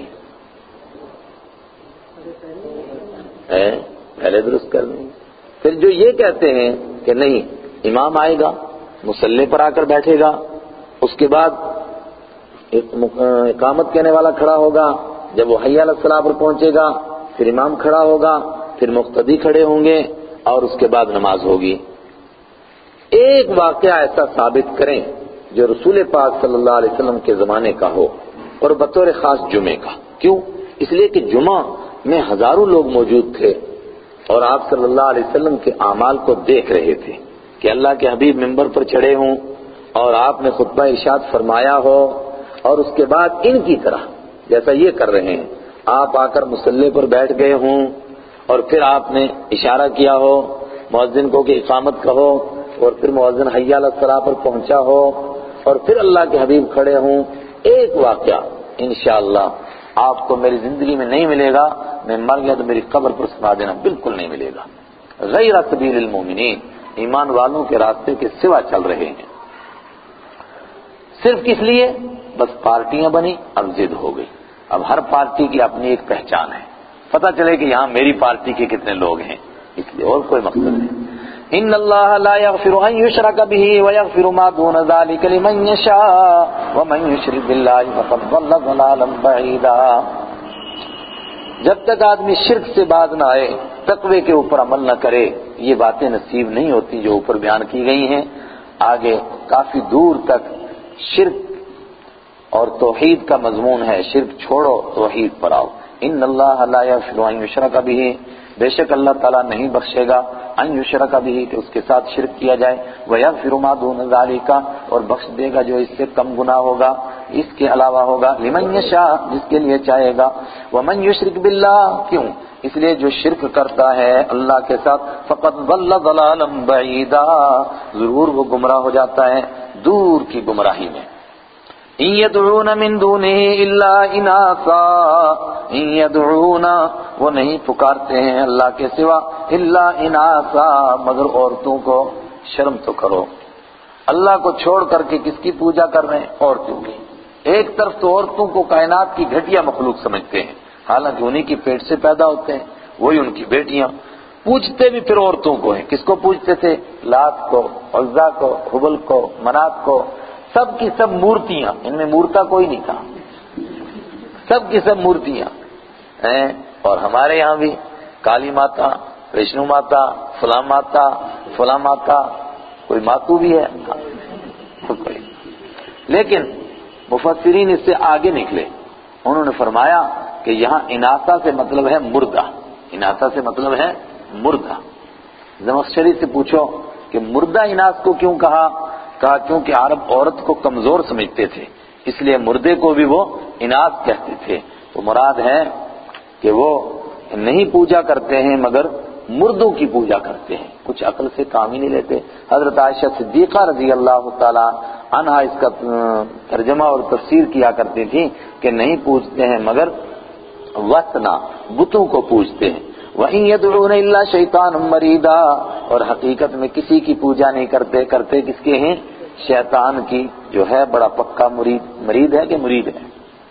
ہے؟ پہلے درست کرنی۔ پھر جو یہ کہتے ہیں کہ نہیں امام آئے گا مصلی پر آ کر بیٹھے گا، اس کے بعد اقامت کہنے والا کھڑا ہوگا، جب وہ حی علی الصلاۃ پر پہنچے گا پھر امام کھڑا ہوگا، پھر مقتدی کھڑے ہوں گے اور اس کے بعد نماز ہوگی۔ ایک واقعہ ایسا ثابت کریں جو رسول پاک صلی اللہ علیہ وسلم کے زمانے کا ہو اور بطور خاص جمعے کا۔ کیوں؟ اس لیے کہ جمعہ میں ہزاروں لوگ موجود تھے اور آپ صلی اللہ علیہ وسلم کے اعمال کو دیکھ رہے تھے کہ اللہ کے حبیب منبر پر چڑھے ہوں اور آپ نے خطبہ ارشاد فرمایا ہو اور اس کے بعد ان کی طرح جیسا یہ کر رہے ہیں آپ آ کر مصلی پر بیٹھ گئے ہوں اور پھر آپ نے اشارہ کیا ہو مؤذن کو کہ اقامت کہو اور پھر مؤذن حی علی الصلاۃ پر پہنچا ہو اور پھر اللہ کے حبیب کھڑے ہوں۔ ایک واقعہ انشاءاللہ آپ کو میری زندگی میں نہیں ملے گا، میں مر گیا تو میری قبر پر سنا دینا، بالکل نہیں ملے گا۔ غیر سبیل المومنین، ایمان والوں کے راستے کے سوا چل رہے ہیں، صرف کس لیے؟ بس پارٹیاں بنی، اب ضد ہو گئی، اب ہر پارٹی کی اپنی ایک پہچان ہے، پتہ چلے کہ یہاں میری پارٹی کے کتنے لوگ ہیں، اس لیے اور کوئی مقصد نہیں۔ ان اللہ لا یغفر ان یشرک به ویغفر ما دون ذلک لمن یشاء ومن یشرک باللہ فقد ضل ضلالا بعیدا۔ جب تک آدمی شرک سے باز نہ آئے، تقوی کے اوپر عمل نہ کرے، یہ باتیں نصیب نہیں ہوتی جو اوپر بیان کی گئی ہیں۔ آگے کافی دور تک شرک اور توحید کا مضمون ہے، شرک چھوڑو توحید پر آؤ۔ ان اللہ لا یغفر ان یشرک به، بے شک اللہ تعالیٰ نہیں بخشے گا ان یشرک به کہ اس کے ساتھ شرک کیا جائے، ویغفر ما دون ذالک اور بخش دے گا جو اس سے کم گناہ ہوگا، اس کے علاوہ ہوگا، لمن یشاء جس کے لیے چاہے گا، ومن یشرک باللہ کیوں؟ اس لیے جو شرک کرتا ہے اللہ کے ساتھ فقد ضل ضلالا بعیدا ضرور وہ گمراہ ہو جاتا ہے دور کی گمراہی میں۔ ان يدعون من دونه الا اناثا، ان يدعون وہ نہیں پکارتے ہیں اللہ کے سوا الا اناثا مگر عورتوں کو۔ شرم تو کرو، اللہ کو چھوڑ کر کے کس کی پوجا کر رہے ہیں؟ عورتوں کی۔ ایک طرف تو عورتوں کو کائنات کی گھٹیا مخلوق سمجھتے ہیں، حالانکہ انہی کی پیٹ سے پیدا ہوتے ہیں، وہی ان کی بیٹیاں، پوجتے بھی پھر عورتوں کو ہیں۔ کس کو پوجتے تھے؟ لات کو، عزا کو، حبل کو، منات کو، سب کی سب مورتیاں، ان میں مورتا کوئی نہیں تھا، سب کی سب مورتیاں ہیں۔ اور ہمارے یہاں بھی کالی ماتا، وشنو ماتا، فلاں ماتا، کوئی ماتو بھی ہے کوئی۔ لیکن مفسرین اس سے آگے نکلے، انہوں نے فرمایا کہ یہاں اناثا سے مطلب ہے مردہ، اناثا سے مطلب ہے مردہ۔ زمخشری سے پوچھو کہ مردہ اناث کو کیوں کہا کیونکہ عرب عورت کو کمزور سمجھتے تھے، اس لیے مردے کو بھی وہ اناث کہتے تھے۔ تو مراد ہے کہ وہ نہیں پوجا کرتے ہیں مگر مردوں کی پوجا کرتے ہیں، کچھ عقل سے کام ہی نہیں لیتے۔ حضرت عائشہ صدیقہ رضی اللہ تعالی عنہا اس کا ترجمہ اور تفسیر کیا کرتی تھی کہ نہیں پوجتے ہیں مگر وثنا بتوں کو پوجتے ہیں۔ وَإِن يَدْعُونَ إِلَّا شَيْطَانًا مَرِيدًا اور حقیقت میں کسی کی پوجا نہیں کرتے کس کے ہیں؟ شیطان کی، جو ہے بڑا پکا مرید ہے کہ مرید ہے۔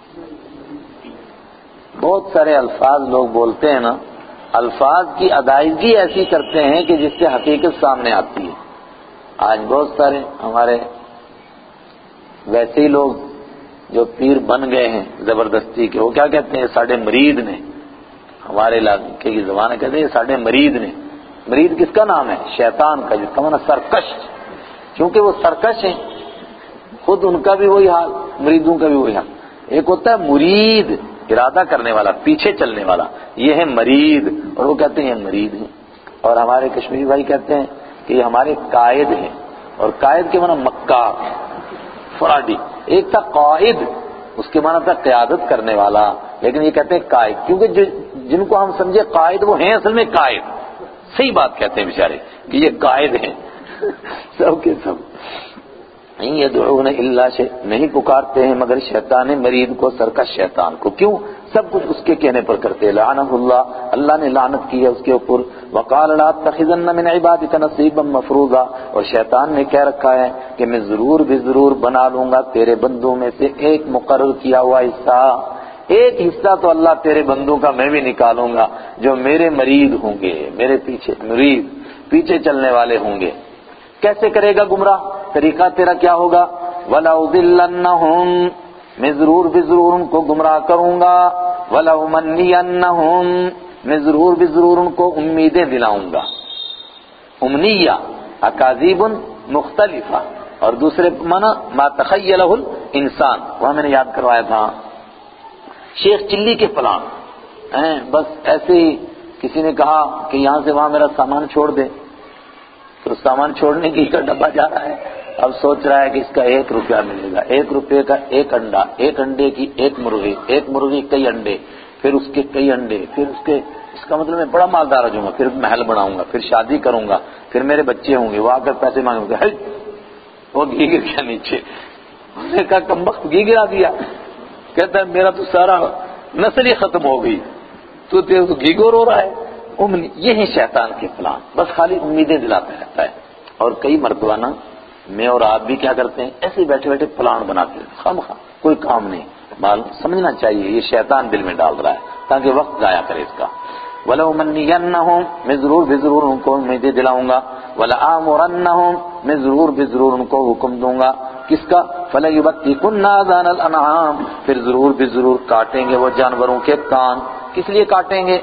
بہت سارے الفاظ لوگ بولتے ہیں نا، الفاظ کی ادائیگی ایسی کرتے ہیں کہ جس سے حقیقت سامنے آتی ہے۔ آج بہت سارے ہمارے ویسے ہی لوگ جو پیر بن گئے ہیں زبردستی کے، وہ کیا کہتے ہیں؟ ساڈے مرید نے، ہمارے علاقے کی زبان کہتے ہیں ساڈے مرید نے۔ مرید کس کا نام ہے؟ شیطان کا، جس کا معنی سرکش، کیونکہ وہ سرکش ہیں، خود ان کا بھی وہی حال، مریدوں کا بھی وہی حال۔ ایک ہوتا ہے مرید، ارادہ کرنے والا، پیچھے چلنے والا، یہ ہے مرید، اور وہ کہتے ہیں یہ مرید ہیں۔ اور ہمارے کشمیری بھائی کہتے ہیں کہ یہ ہمارے قائد ہیں، اور قائد کے معنی مکار، فراڈی۔ ایک تھا قائد، اس کے معنی تھا قیادت کرنے والا، لیکن یہ کہتے ہیں قائد، کیونکہ جن کو ہم سمجھے قائد وہ ہیں اصل میں قائد، صحیح بات کہتے ہیں بیچارے کہ یہ قائد ہیں سب کے سب۔ ان یدعون الا نہیں پکارتے ہیں مگر شیطان مرید کو، سرکش شیطان کو. کیوں؟ سب کچھ اس کے کہنے پر کرتے ہیں. لعنہ اللہ، اللہ نے لعنت کی ہے اس کے اوپر. وقال لا تتخذن من عبادك نصیبا مفروضا، اور شیطان نے کہہ رکھا ہے کہ میں ضرور بھی ضرور بنا لوں گا تیرے بندوں میں سے ایک مقرر کیا ہوا حصہ. ایک حصہ تو اللہ تیرے بندوں کا میں بھی نکالوں گا جو میرے مرید ہوں گے، میرے پیچھے چلنے والے ہوں گے. کیسے کرے گا گمراہ؟ طریقہ تیرا کیا ہوگا؟ وَلَأُضِلَّنَّهُمْ، میں ضرور بھی ضرور ان کو گمراہ کروں گا. وَلَأُمَنِّيَنَّهُمْ، میں ضرور بھی ضرور ان کو امیدیں دلاؤں گا. امنیہ اکاذیب مختلفہ، اور دوسرے معنی ما تخیلہ الانسان، وہاں میں نے یاد کروایا تھا شیخ چلی کے پلان ہیں. بس ایسے ہی کسی نے کہا کہ یہاں سے وہاں میرا سامان چھوڑ دے، تو سامان چھوڑنے کی کا ڈبہ جا رہا ہے. اب سوچ رہا ہے کہ اس کا 1 روپیہ ملے گا، 1 روپے کا 1 انڈا، 1 انڈے کی 1 مرغی، 1 مرغی کئی انڈے، پھر اس کے کئی انڈے، پھر اس کا مطلب میں بڑا مالدار ہو جاؤں گا، پھر محل بناؤں گا، پھر شادی کروں گا، پھر میرے بچے ہوں گے، وہ آ کر پیسے مانگیں گے. وہ گھی گر گیا نیچے. اس نے کہا کمبخت گھی گرا دیا. کہتا ہے میرا تو سارا نسل ہی ختم ہو گئی، تو گھی گور ہو رہا ہے. یہی شیطان کے پلان، بس خالی امیدیں دلاتا رہتا ہے. اور کئی مرتبہ نا میں اور آپ بھی کیا کرتے ہیں، ایسے ہی بیٹھے بیٹھے پلان بناتے ہیں، خواہ کوئی کام نہیں. معلوم سمجھنا چاہیے یہ شیطان دل میں ڈال رہا ہے تاکہ وقت ضائع کرے اس کا. وَلَأُمَنِّيَنَّهُمْ، میں ضرور بھی ضرور ان کو امیدیں دلاؤں گا. وَلَآمُرَنَّهُمْ، میں ضرور بھی ضرور ان کو حکم دوں گا. کس کا؟ فَلَيُبَتِّكُنَّ آذَانَ الْأَنْعَامِ، پھر ضرور بھی ضرور کاٹیں گے وہ جانوروں کے کان. کس لیے کاٹیں گے؟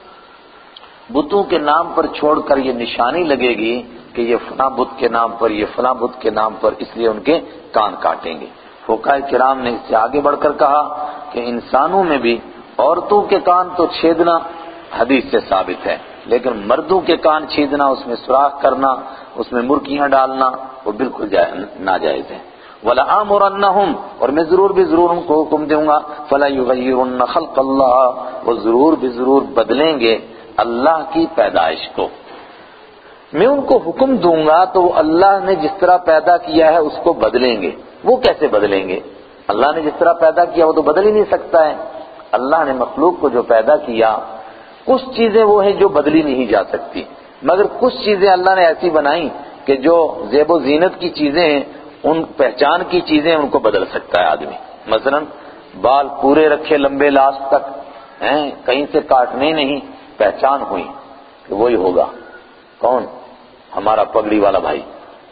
بتوں کے نام پر چھوڑ کر یہ نشانی لگے گی کہ یہ فلاں بت کے نام پر، یہ فلاں بت کے نام پر، اس لیے ان کے کان کاٹیں گے. فقہاء کرام نے اس سے آگے بڑھ کر کہا کہ انسانوں میں بھی عورتوں کے کان تو چھیدنا حدیث سے ثابت ہے، لیکن مردوں کے کان چھیدنا، اس میں سوراخ کرنا، اس میں مرکیاں ڈالنا، وہ بالکل ناجائز ہے. وَلَآمُرَنَّهُمْ، اور میں ضرور بھی ضرور ان کو حکم دوں گا. فَلَيُغَيِّرُنَّ خَلْقَ اللَّهِ، وہ ضرور بھی ضرور بدلیں گے اللہ کی پیدائش کو. میں ان کو حکم دوں گا تو وہ اللہ نے جس طرح پیدا کیا ہے اس کو بدلیں گے. وہ کیسے بدلیں گے؟ اللہ نے جس طرح پیدا کیا وہ تو بدل ہی نہیں سکتا ہے. اللہ نے مخلوق کو جو پیدا کیا، کچھ چیزیں وہ ہیں جو بدلی نہیں جا سکتی، مگر کچھ چیزیں اللہ نے ایسی بنائی کہ جو زیب و زینت کی چیزیں ہیں، ان پہچان کی چیزیں ان کو بدل سکتا ہے آدمی. مثلا بال پورے رکھے لمبے لاسٹ تک ہیں، کہیں سے کاٹنے نہیں، پہچان ہوئی کہ وہی ہوگا. کون؟ ہمارا پگڑی والا بھائی.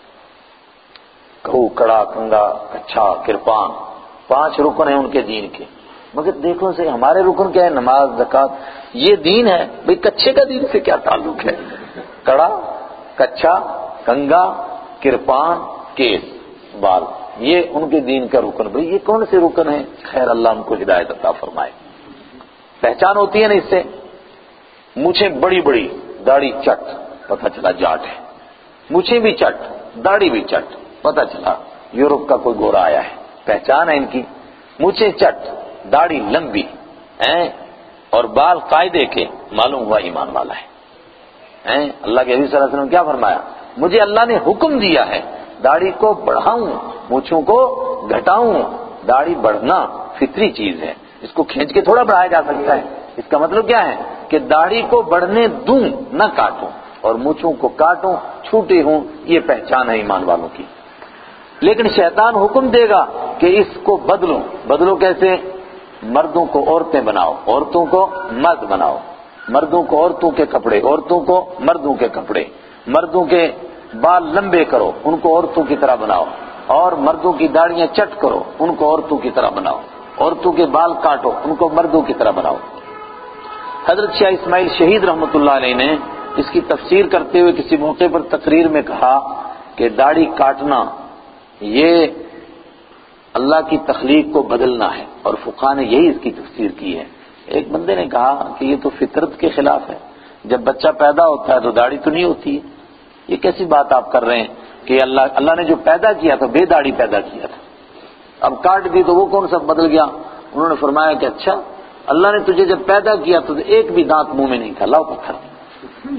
کہو، کڑا، کنگا، کچھا، کرپان، 5 رکن ہیں ان کے دین کے. مگر دیکھو سے ہمارے رکن کیا ہے؟ نماز، زکوٰۃ. یہ دین ہے بھئی، کچھے کا دین سے کیا تعلق ہے؟ کڑا، کچھا، کنگا، کرپان، کیس، بال، یہ ان کے دین کا رکن. بھئی یہ کون سے رکن ہیں؟ خیر اللہ ان کو ہدایت عطا فرمائے. پہچان ہوتی ہے نا اس سے. مونچھیں بڑی بڑی، داڑھی چٹ، پتہ چلا جاٹ ہے. مونچھیں بھی چٹ، داڑھی بھی چٹ، پتہ چلا یورپ کا کوئی گورا آیا ہے. پہچان ہے ان کی. مونچھیں چٹ، داڑھی لمبی ہیں اور بال قاعدے کے، معلوم ہوا ایمان والا ہے. اللہ کے حبیب صلی اللہ علیہ وسلم نے کیا فرمایا؟ مجھے اللہ نے حکم دیا ہے داڑھی کو بڑھاؤں، مونچھوں کو گھٹاؤں. داڑھی بڑھنا فطری چیز ہے، اس کو کھینچ کے تھوڑا بڑھایا جا سکتا ہے. اس کا مطلب کیا ہے کہ داڑھی کو بڑھنے دوں، نہ کاٹوں، اور مونچھوں کو کاٹوں، چھوٹے ہوں. یہ پہچان ہے ایمان والوں کی. لیکن شیطان حکم دے گا کہ اس کو بدلو کیسے؟ مردوں کو عورتیں بناؤ، عورتوں کو مرد بناؤ، مردوں کو عورتوں کے کپڑے، عورتوں کو مردوں کے کپڑے، مردوں کے بال لمبے کرو، ان کو عورتوں کی طرح بناؤ، اور مردوں کی داڑیاں چٹ کرو، ان کو عورتوں کی طرح بناؤ، عورتوں کے بال کاٹو، ان کو مردوں کی طرح بناؤ. حضرت شاہ اسماعیل شہید رحمۃ اللہ علیہ نے اس کی تفسیر کرتے ہوئے کسی موقع پر تقریر میں کہا کہ داڑھی کاٹنا یہ اللہ کی تخلیق کو بدلنا ہے، اور فقہاء نے یہی اس کی تفسیر کی ہے. ایک بندے نے کہا کہ یہ تو فطرت کے خلاف ہے، جب بچہ پیدا ہوتا ہے تو داڑھی تو نہیں ہوتی ہے. یہ کیسی بات آپ کر رہے ہیں کہ اللہ نے جو پیدا کیا تھا بے داڑھی پیدا کیا تھا، اب کاٹ دی تو وہ کون سا بدل گیا؟ انہوں نے فرمایا کہ اچھا، اللہ نے تجھے جب پیدا کیا تو ایک بھی دانت منہ میں نہیں تھا، لاؤ پتھر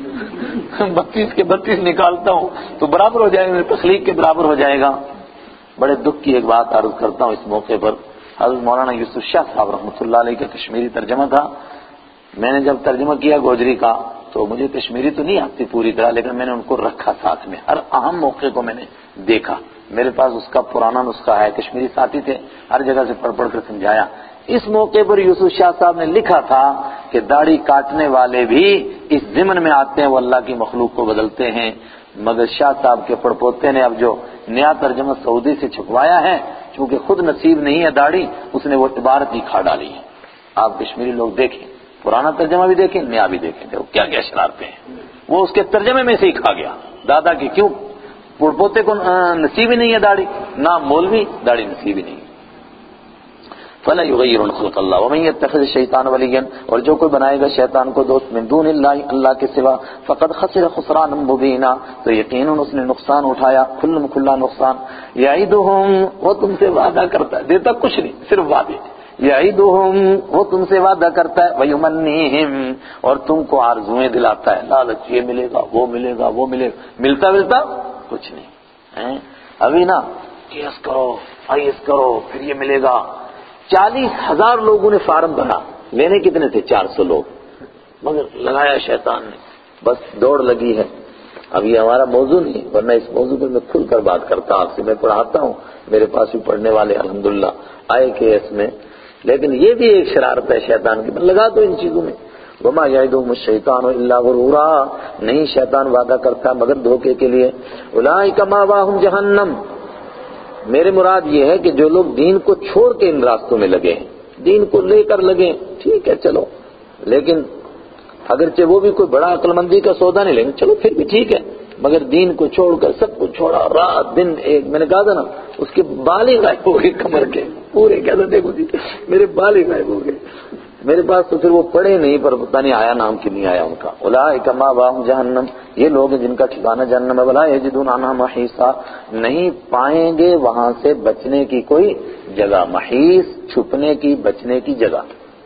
32 کے 32 نکالتا ہوں تو برابر ہو جائے گا، تخلیق کے برابر ہو جائے گا. بڑے دکھ کی ایک بات عرض کرتا ہوں اس موقع پر. حضرت مولانا یوسف شاہ صاحب رحمۃ اللہ علیہ کا کشمیری ترجمہ تھا. میں نے جب ترجمہ کیا گوجری کا تو مجھے کشمیری تو نہیں آتی پوری طرح، لیکن میں نے ان کو رکھا ساتھ میں، ہر اہم موقع کو میں نے دیکھا. میرے پاس اس کا پرانا نسخہ ہے، کشمیری ساتھی تھے، ہر جگہ سے پڑھ کر سمجھایا. اس موقع پر یوسف شاہ صاحب نے لکھا تھا کہ داڑھی کاٹنے والے بھی اس ضمن میں آتے ہیں وہ اللہ کی مخلوق کو بدلتے ہیں. مگر شاہ صاحب کے پڑپوتے نے اب جو نیا ترجمہ سعودی سے چھپوایا ہے، چونکہ خود نصیب نہیں ہے داڑھی، اس نے وہ عبارت ہی کھا ڈالی ہے. آپ کشمیری لوگ دیکھیں، پرانا ترجمہ بھی دیکھیں، نیا بھی دیکھیں، دیکھو کیا کیا شرارتیں ہیں. وہ اس کے ترجمے میں سے ہی کھا گیا. دادا کی کیوں پڑپوتے کو نصیب ہی نہیں ہے داڑھی، نہ مولوی داڑھی نصیب ہی نہیں. فَلَا يُغَيِّرُونَ خَلْقَ اللَّهِ وَمَن يَتَّخِذِ الشَّيْطَانَ وَلِيًّا، اور جو کوئی بنائے گا شیطان کو دوست من دون اللہ، اللہ کے سوا، فقد خسر خسرانا مبینا، تو یقیناً اس نے نقصان اٹھایا کھلا نقصان. یعدہم، وہ تم سے وعدہ کرتا ہے، دیتا کچھ نہیں، صرف وعدے. یعدہم، وہ تم سے وعدہ کرتا ہے، ویمنیہم، اور تم کو آرزویں دلاتا ہے، لالچ یہ ملے گا وہ ملے گا وہ ملے گا، ملتا کچھ نہیں. ابھی نا کیس کرو آئیس کرو پھر یہ ملے گا. 40,000 لوگوں نے فارم بھرا، لینے کتنے تھے؟ 400 لوگ، مگر لگایا شیطان نے. بس دوڑ لگی ہے. اب یہ ہمارا موضوع نہیں، ورنہ اس موضوع پر میں کھل کر بات کرتا ہوں. آپ سے میں پڑھاتا ہوں، میرے پاس بھی پڑھنے والے الحمدللہ آئے کہ اس میں. لیکن یہ بھی ایک شرارت ہے شیطان کی، لگا دو ان چیزوں میں. وما یعدہم الشیطان الا غرورا، نہیں شیطان وعدہ کرتا مگر دھوکے کے لیے. اولئک مأواہم جہنم، میرے مراد یہ ہے کہ جو لوگ دین کو چھوڑ کے ان راستوں میں لگے ہیں، دین کو لے کر لگے، ٹھیک ہے چلو، لیکن اگرچہ وہ بھی کوئی بڑا عقل مندی کا سودا نہیں لیں گے، چلو پھر بھی ٹھیک ہے، مگر دین کو چھوڑ کر سب کچھ چھوڑا، رات دن ایک، میں نے کہا تھا نا اس کے بال ہی غائب ہو گئے کمر کے پورے. کہتا دیکھو جی میرے بال ہی غائب ہو گئے. میرے پاس تو پھر وہ پڑھے نہیں، پر پتہ نہیں آیا نام کہ نہیں آیا ان کا. اولئک مأواہم جہنم، یہ لوگ ہیں جن کا ٹھکانہ جہنم ہے. ولا یجدون عنہا محیصا، نہیں پائیں گے وہاں سے بچنے کی کوئی جگہ. محیص، چھپنے کی، بچنے کی جگہ.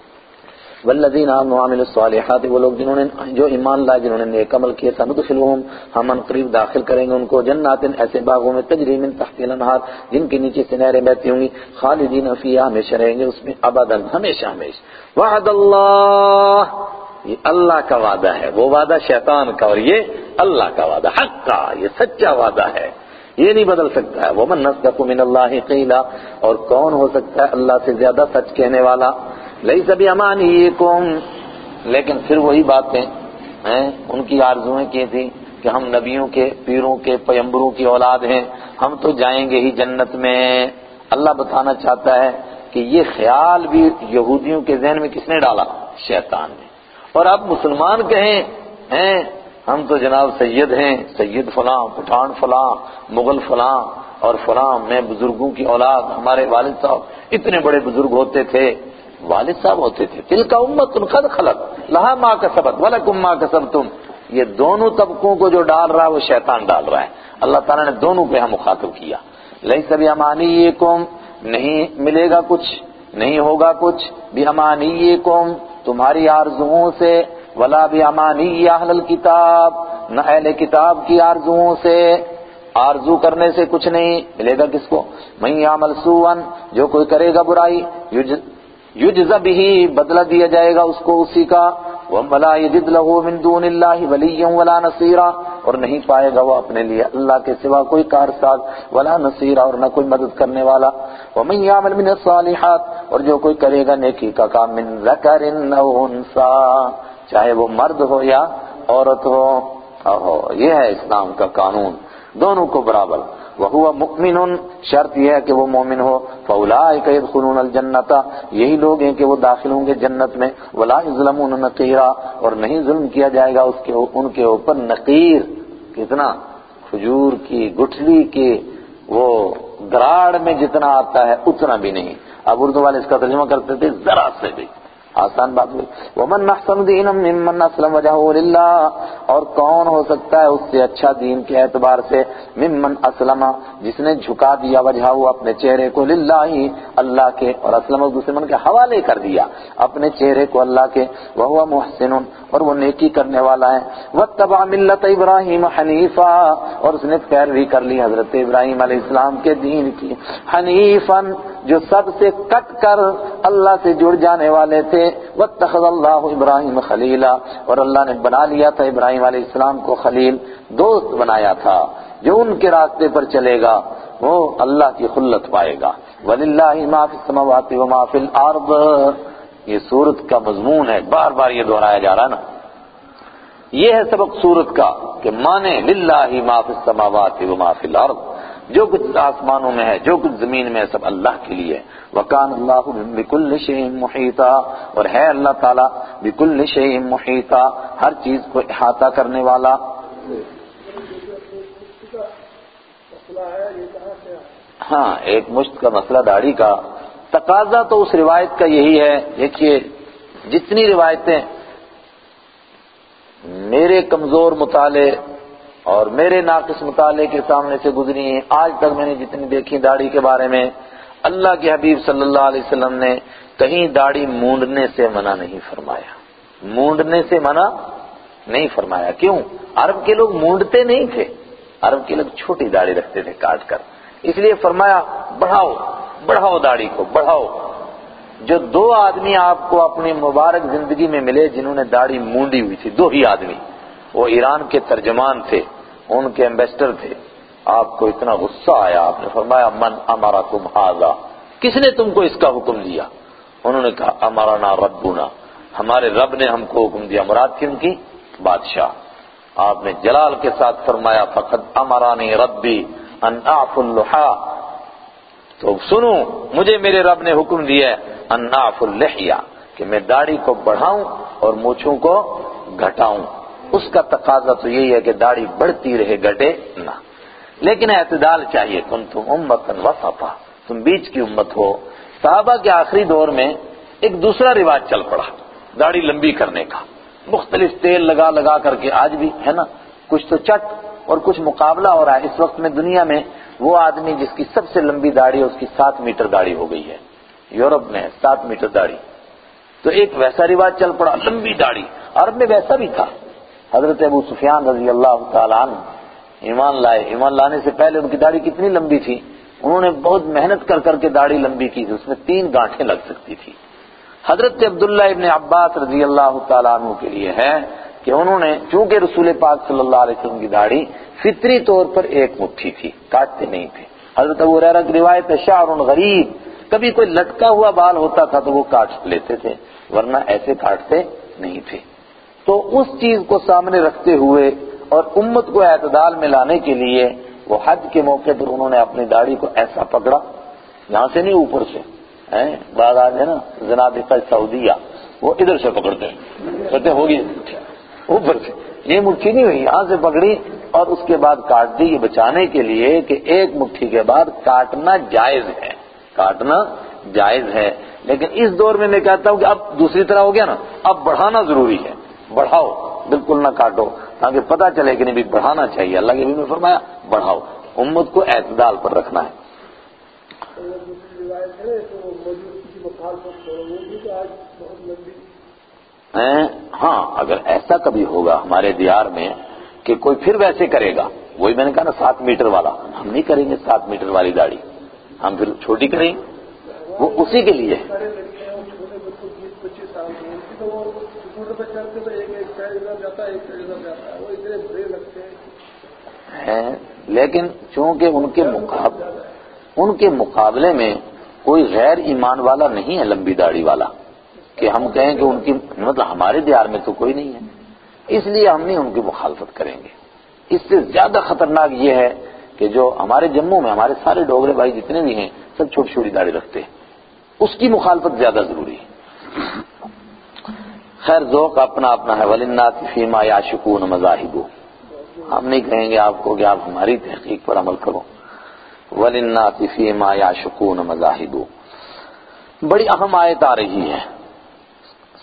والذین آمنوا وعملوا الصالحات، وہ لوگ جنہوں نے جو ایمان لائے، جنہوں نے نیک عمل کیے، سندخلہم، ہم ان قریب داخل کریں گے ان کو جنات، ایسے باغوں میں تجری من تحتها الانہار، جن کے نیچے سے نہریں بہتی ہوں گی، خالدین فیہا، ہمیشہ رہیں گے اس میں، ابدا، ہمیشہ ہمیشہ. وعد اللہ، یہ اللہ کا وعدہ ہے، وہ وعدہ شیطان کا، اور یہ اللہ کا وعدہ حق کا، یہ سچا وعدہ ہے، یہ نہیں بدل سکتا ہے. ومن اصدق من اللہ قیلا، اور کون ہو سکتا ہے اللہ سے زیادہ سچ کہنے والا. لیس بامانیکم، لیکن پھر وہی باتیں ہیں ان کی آرزویں کی تھی کہ ہم نبیوں کے، پیروں کے، پیغمبروں کی اولاد ہیں، ہم تو جائیں گے ہی جنت میں. اللہ بتانا چاہتا ہے کہ یہ خیال بھی یہودیوں کے ذہن میں کس نے ڈالا؟ شیطان نے. اور اب مسلمان کہیں ہیں ہم تو جناب سید ہیں، سید فلاں، پٹھان فلاں، مغل فلاں اور فلاں، میں بزرگوں کی اولاد، ہمارے والد صاحب اتنے بڑے بزرگ ہوتے تھے، والد صاحب ہوتے تھے. تلک امت قد خلت لہا ما کسبت ولکم ما کسبتم. یہ دونوں طبقوں کو جو ڈال رہا ہے وہ شیطان ڈال رہا ہے. اللہ تعالیٰ نے دونوں پہ ہم مخاطب کیا. لیس بامانیکم، نہیں ملے گا کچھ، نہیں ہوگا کچھ، بامانیکم، تمہاری آرزوؤں سے، ولا بامانی اہل الکتاب، نہ اہل کتاب کی آرزوؤں سے. آرزو کرنے سے کچھ نہیں ملے گا کس کو؟ من یعمل سوءا، جو کوئی کرے گا برائی، یجز بہ، بدلہ دیا جائے گا اس کو اسی کا. ولا یجد له من دون اللہ ولیا ولا نصیرا، اور نہیں پائے گا وہ اپنے لیے اللہ کے سوا کوئی کارساز، ولا نصیرا، اور نہ کوئی مدد کرنے والا. ومن یعمل من الصالحات، اور جو کوئی کرے گا نیکی کا کام، من ذکر او انثی، چاہے وہ مرد ہو یا عورت ہو. یہ ہے اسلام کا قانون، دونوں کو برابر. وَهُوَ مُؤْمِنٌ، شرط یہ ہے کہ وہ مومن ہو. فَأُولَٰئِكَ يَدْخُلُونَ الْجَنَّةَ، یہی لوگ ہیں کہ وہ داخل ہوں گے جنت میں. وَلَا يُظْلَمُونَ نَقِيرًا، اور نہیں ظلم کیا جائے گا ان کے اوپر نقیر، کتنا؟ کھجور کی گٹھلی کی وہ گراڑ میں جتنا آتا ہے اتنا بھی نہیں. اب اردو والے اس کا ترجمہ کرتے تھے ذرا سے بھی، آسان بات ہوئی. ومن احسن دینا ممن اسلم وجہہ للہ، اور کون ہو سکتا ہے اس سے اچھا دین کے اعتبار سے، ممن اسلم جس نے جھکا دیا وجہہ اپنے چہرے کو، للہ اللہ کے، اور اسلم دوسرے من کے حوالے کر دیا اپنے چہرے کو اللہ کے، وہو محسن اور وہ نیکی کرنے والا ہے، واتبع ملت ابراہیم حنیفا اور اس نے پیروی کر لی حضرت ابراہیم علیہ السلام کے دین کی، حنیفاً جو سب سے کٹ کر اللہ سے جڑ جانے والے تھے، واتخذ اللہ ابراہیم خلیلا اور اللہ نے بنا لیا تھا ابراہیم علیہ السلام کو خلیل، دوست بنایا تھا. جو ان کے راستے پر چلے گا وہ اللہ کی خلت پائے گا. وَلِلَّهِ مَا فِي السَّمَاوَاتِ وَمَا فِي الْأَرْضِ، یہ سورت کا مضمون ہے، بار بار یہ دہرایا جا رہا ہے نا. یہ ہے سبق سورت کا کہ مانے للہ ما فی السماوات وما فی الارض، جو کچھ آسمانوں میں ہے جو کچھ زمین میں ہے سب اللہ کے لیے. وکان اللہ بکل شیء محیطا، اور ہے اللہ تعالیٰ بکل شیء محیطا ہر چیز کو احاطہ کرنے والا. ہاں ایک مشت کا مسئلہ داڑھی کا تقاضا تو اس روایت کا یہی ہے. دیکھیے جتنی روایتیں میرے کمزور مطالعے اور میرے ناقص مطالعے کے سامنے سے گزری ہیں آج تک میں نے جتنی دیکھی داڑھی کے بارے میں، اللہ کے حبیب صلی اللہ علیہ وسلم نے کہیں داڑھی مونڈنے سے منع نہیں فرمایا. مونڈنے سے منع نہیں فرمایا. کیوں؟ عرب کے لوگ مونڈتے نہیں تھے، عرب کے لوگ چھوٹی داڑھی رکھتے تھے کاٹ کر، اس لیے فرمایا بڑھاؤ بڑھاؤ داڑھی کو بڑھاؤ. جو دو آدمی آپ کو اپنی مبارک زندگی میں ملے جنہوں نے داڑھی مونڈی ہوئی تھی، دو ہی آدمی، وہ ایران کے ترجمان تھے، ان کے ایمبیسڈر تھے. آپ کو اتنا غصہ آیا، آپ نے فرمایا من امرکم ھذا، کس نے تم کو اس کا حکم دیا؟ انہوں نے کہا امرنا ربنا، ہمارے رب نے ہم کو حکم دیا. مراد تھی ان کی بادشاہ. آپ نے جلال کے ساتھ فرمایا فقد امرانی ربی ان اعف اللحى، تو سنو مجھے میرے رب نے حکم دیا ہے ان اعف اللحیہ کہ میں داڑھی کو بڑھاؤں اور مونچھوں کو گھٹاؤں. اس کا تقاضا تو یہی ہے کہ داڑھی بڑھتی رہے گھٹے نہ، لیکن اعتدال چاہیے. کنتم امۃ وسطا، تم بیچ کی امت ہو. صحابہ کے آخری دور میں ایک دوسرا رواج چل پڑا داڑھی لمبی کرنے کا، مختلف تیل لگا لگا کر کے، آج بھی ہے نا، کچھ تو چٹ اور کچھ مقابلہ ہو رہا ہے اس وقت میں دنیا میں. وہ آدمی جس کی سب سے لمبی داڑھی ہے اس کی 7 میٹر داڑھی ہو گئی ہے، یورپ میں 7 میٹر داڑھی. تو ایک ویسا رواج چل پڑا لمبی داڑھی. عرب میں ویسا بھی تھا. حضرت ابو سفیان رضی اللہ تعالیٰ عنہ ایمان لائے، ایمان لانے سے پہلے ان کی داڑھی کتنی لمبی تھی؟ انہوں نے بہت محنت کر کر کے داڑھی لمبی کی تھی، اس میں 3 گانٹھیں لگ سکتی تھی. حضرت عبداللہ ابن عباس رضی اللہ تعالیٰ عنہ کے لیے ہے کہ انہوں نے چونکہ رسول پاک صلی اللہ علیہ وسلم کی داڑھی فطری طور پر 1 مٹھی تھی، کاٹتے نہیں تھے. حضرت ابو ہریرہ کی روایت ہے شعر غریب، کبھی کوئی لٹکا ہوا بال ہوتا تھا تو وہ کاٹ لیتے تھے، ورنہ ایسے کاٹتے نہیں تھے. تو اس چیز کو سامنے رکھتے ہوئے اور امت کو اعتدال میں لانے کے لیے وہ حج کے موقع پر انہوں نے اپنی داڑھی کو ایسا پکڑا، یہاں سے نہیں اوپر سے. بعض آج ہے نا زنادقہ سعودیہ، وہ ادھر سے پکڑتے ہیں، کہتے ہوگی اوپر سے. یہ مٹھی نہیں ہوئی، یہاں سے پکڑی اور اس کے بعد کاٹ دی، یہ بچانے کے لیے کہ 1 مٹھی کے بعد کاٹنا جائز ہے، کاٹنا جائز ہے. لیکن اس دور میں کہتا ہوں کہ اب دوسری طرح ہو گیا نا، اب بڑھانا ضروری ہے. بڑھاؤ، بالکل نہ کاٹو، تاکہ پتہ چلے کہ نہیں بھی بڑھانا چاہیے. اللہ کے نبی نے فرمایا بڑھاؤ، امت کو اعتدال پر رکھنا ہے. ہاں اگر ایسا کبھی ہوگا ہمارے دیار میں کہ کوئی پھر ویسے کرے گا، وہی میں نے کہا نا 7 میٹر والا، ہم نہیں کریں گے 7 میٹر والی داڑھی، ہم پھر چھوٹی کریں گے، وہ اسی کے لیے ہے. لیکن چونکہ ان کے مقابلے میں کوئی غیر ایمان والا نہیں ہے لمبی داڑھی والا کہ ہم کہیں کہ ان کی مطلب ہمارے دیار میں تو کوئی نہیں ہے، اس لیے ہم نہیں ان کی مخالفت کریں گے. اس سے زیادہ خطرناک یہ ہے کہ جو ہمارے جموں میں ہمارے سارے ڈوگرے بھائی جتنے بھی ہیں سب چھوٹی چھوٹی داڑھی رکھتے ہیں، اس کی مخالفت زیادہ ضروری ہے. خیر ذوق اپنا اپنا ہے. وَلِلنَّاسِ فِي مَا يَعْشِقُونَ مَذَاهِبُ، ہم نہیں کہیں گے آپ کو کہ آپ ہماری تحقیق پر عمل کرو. وَلِلنَّاسِ فِي مَا يَعْشِقُونَ مَذَاهِبُ، بڑی اہم آیت آ رہی ہے.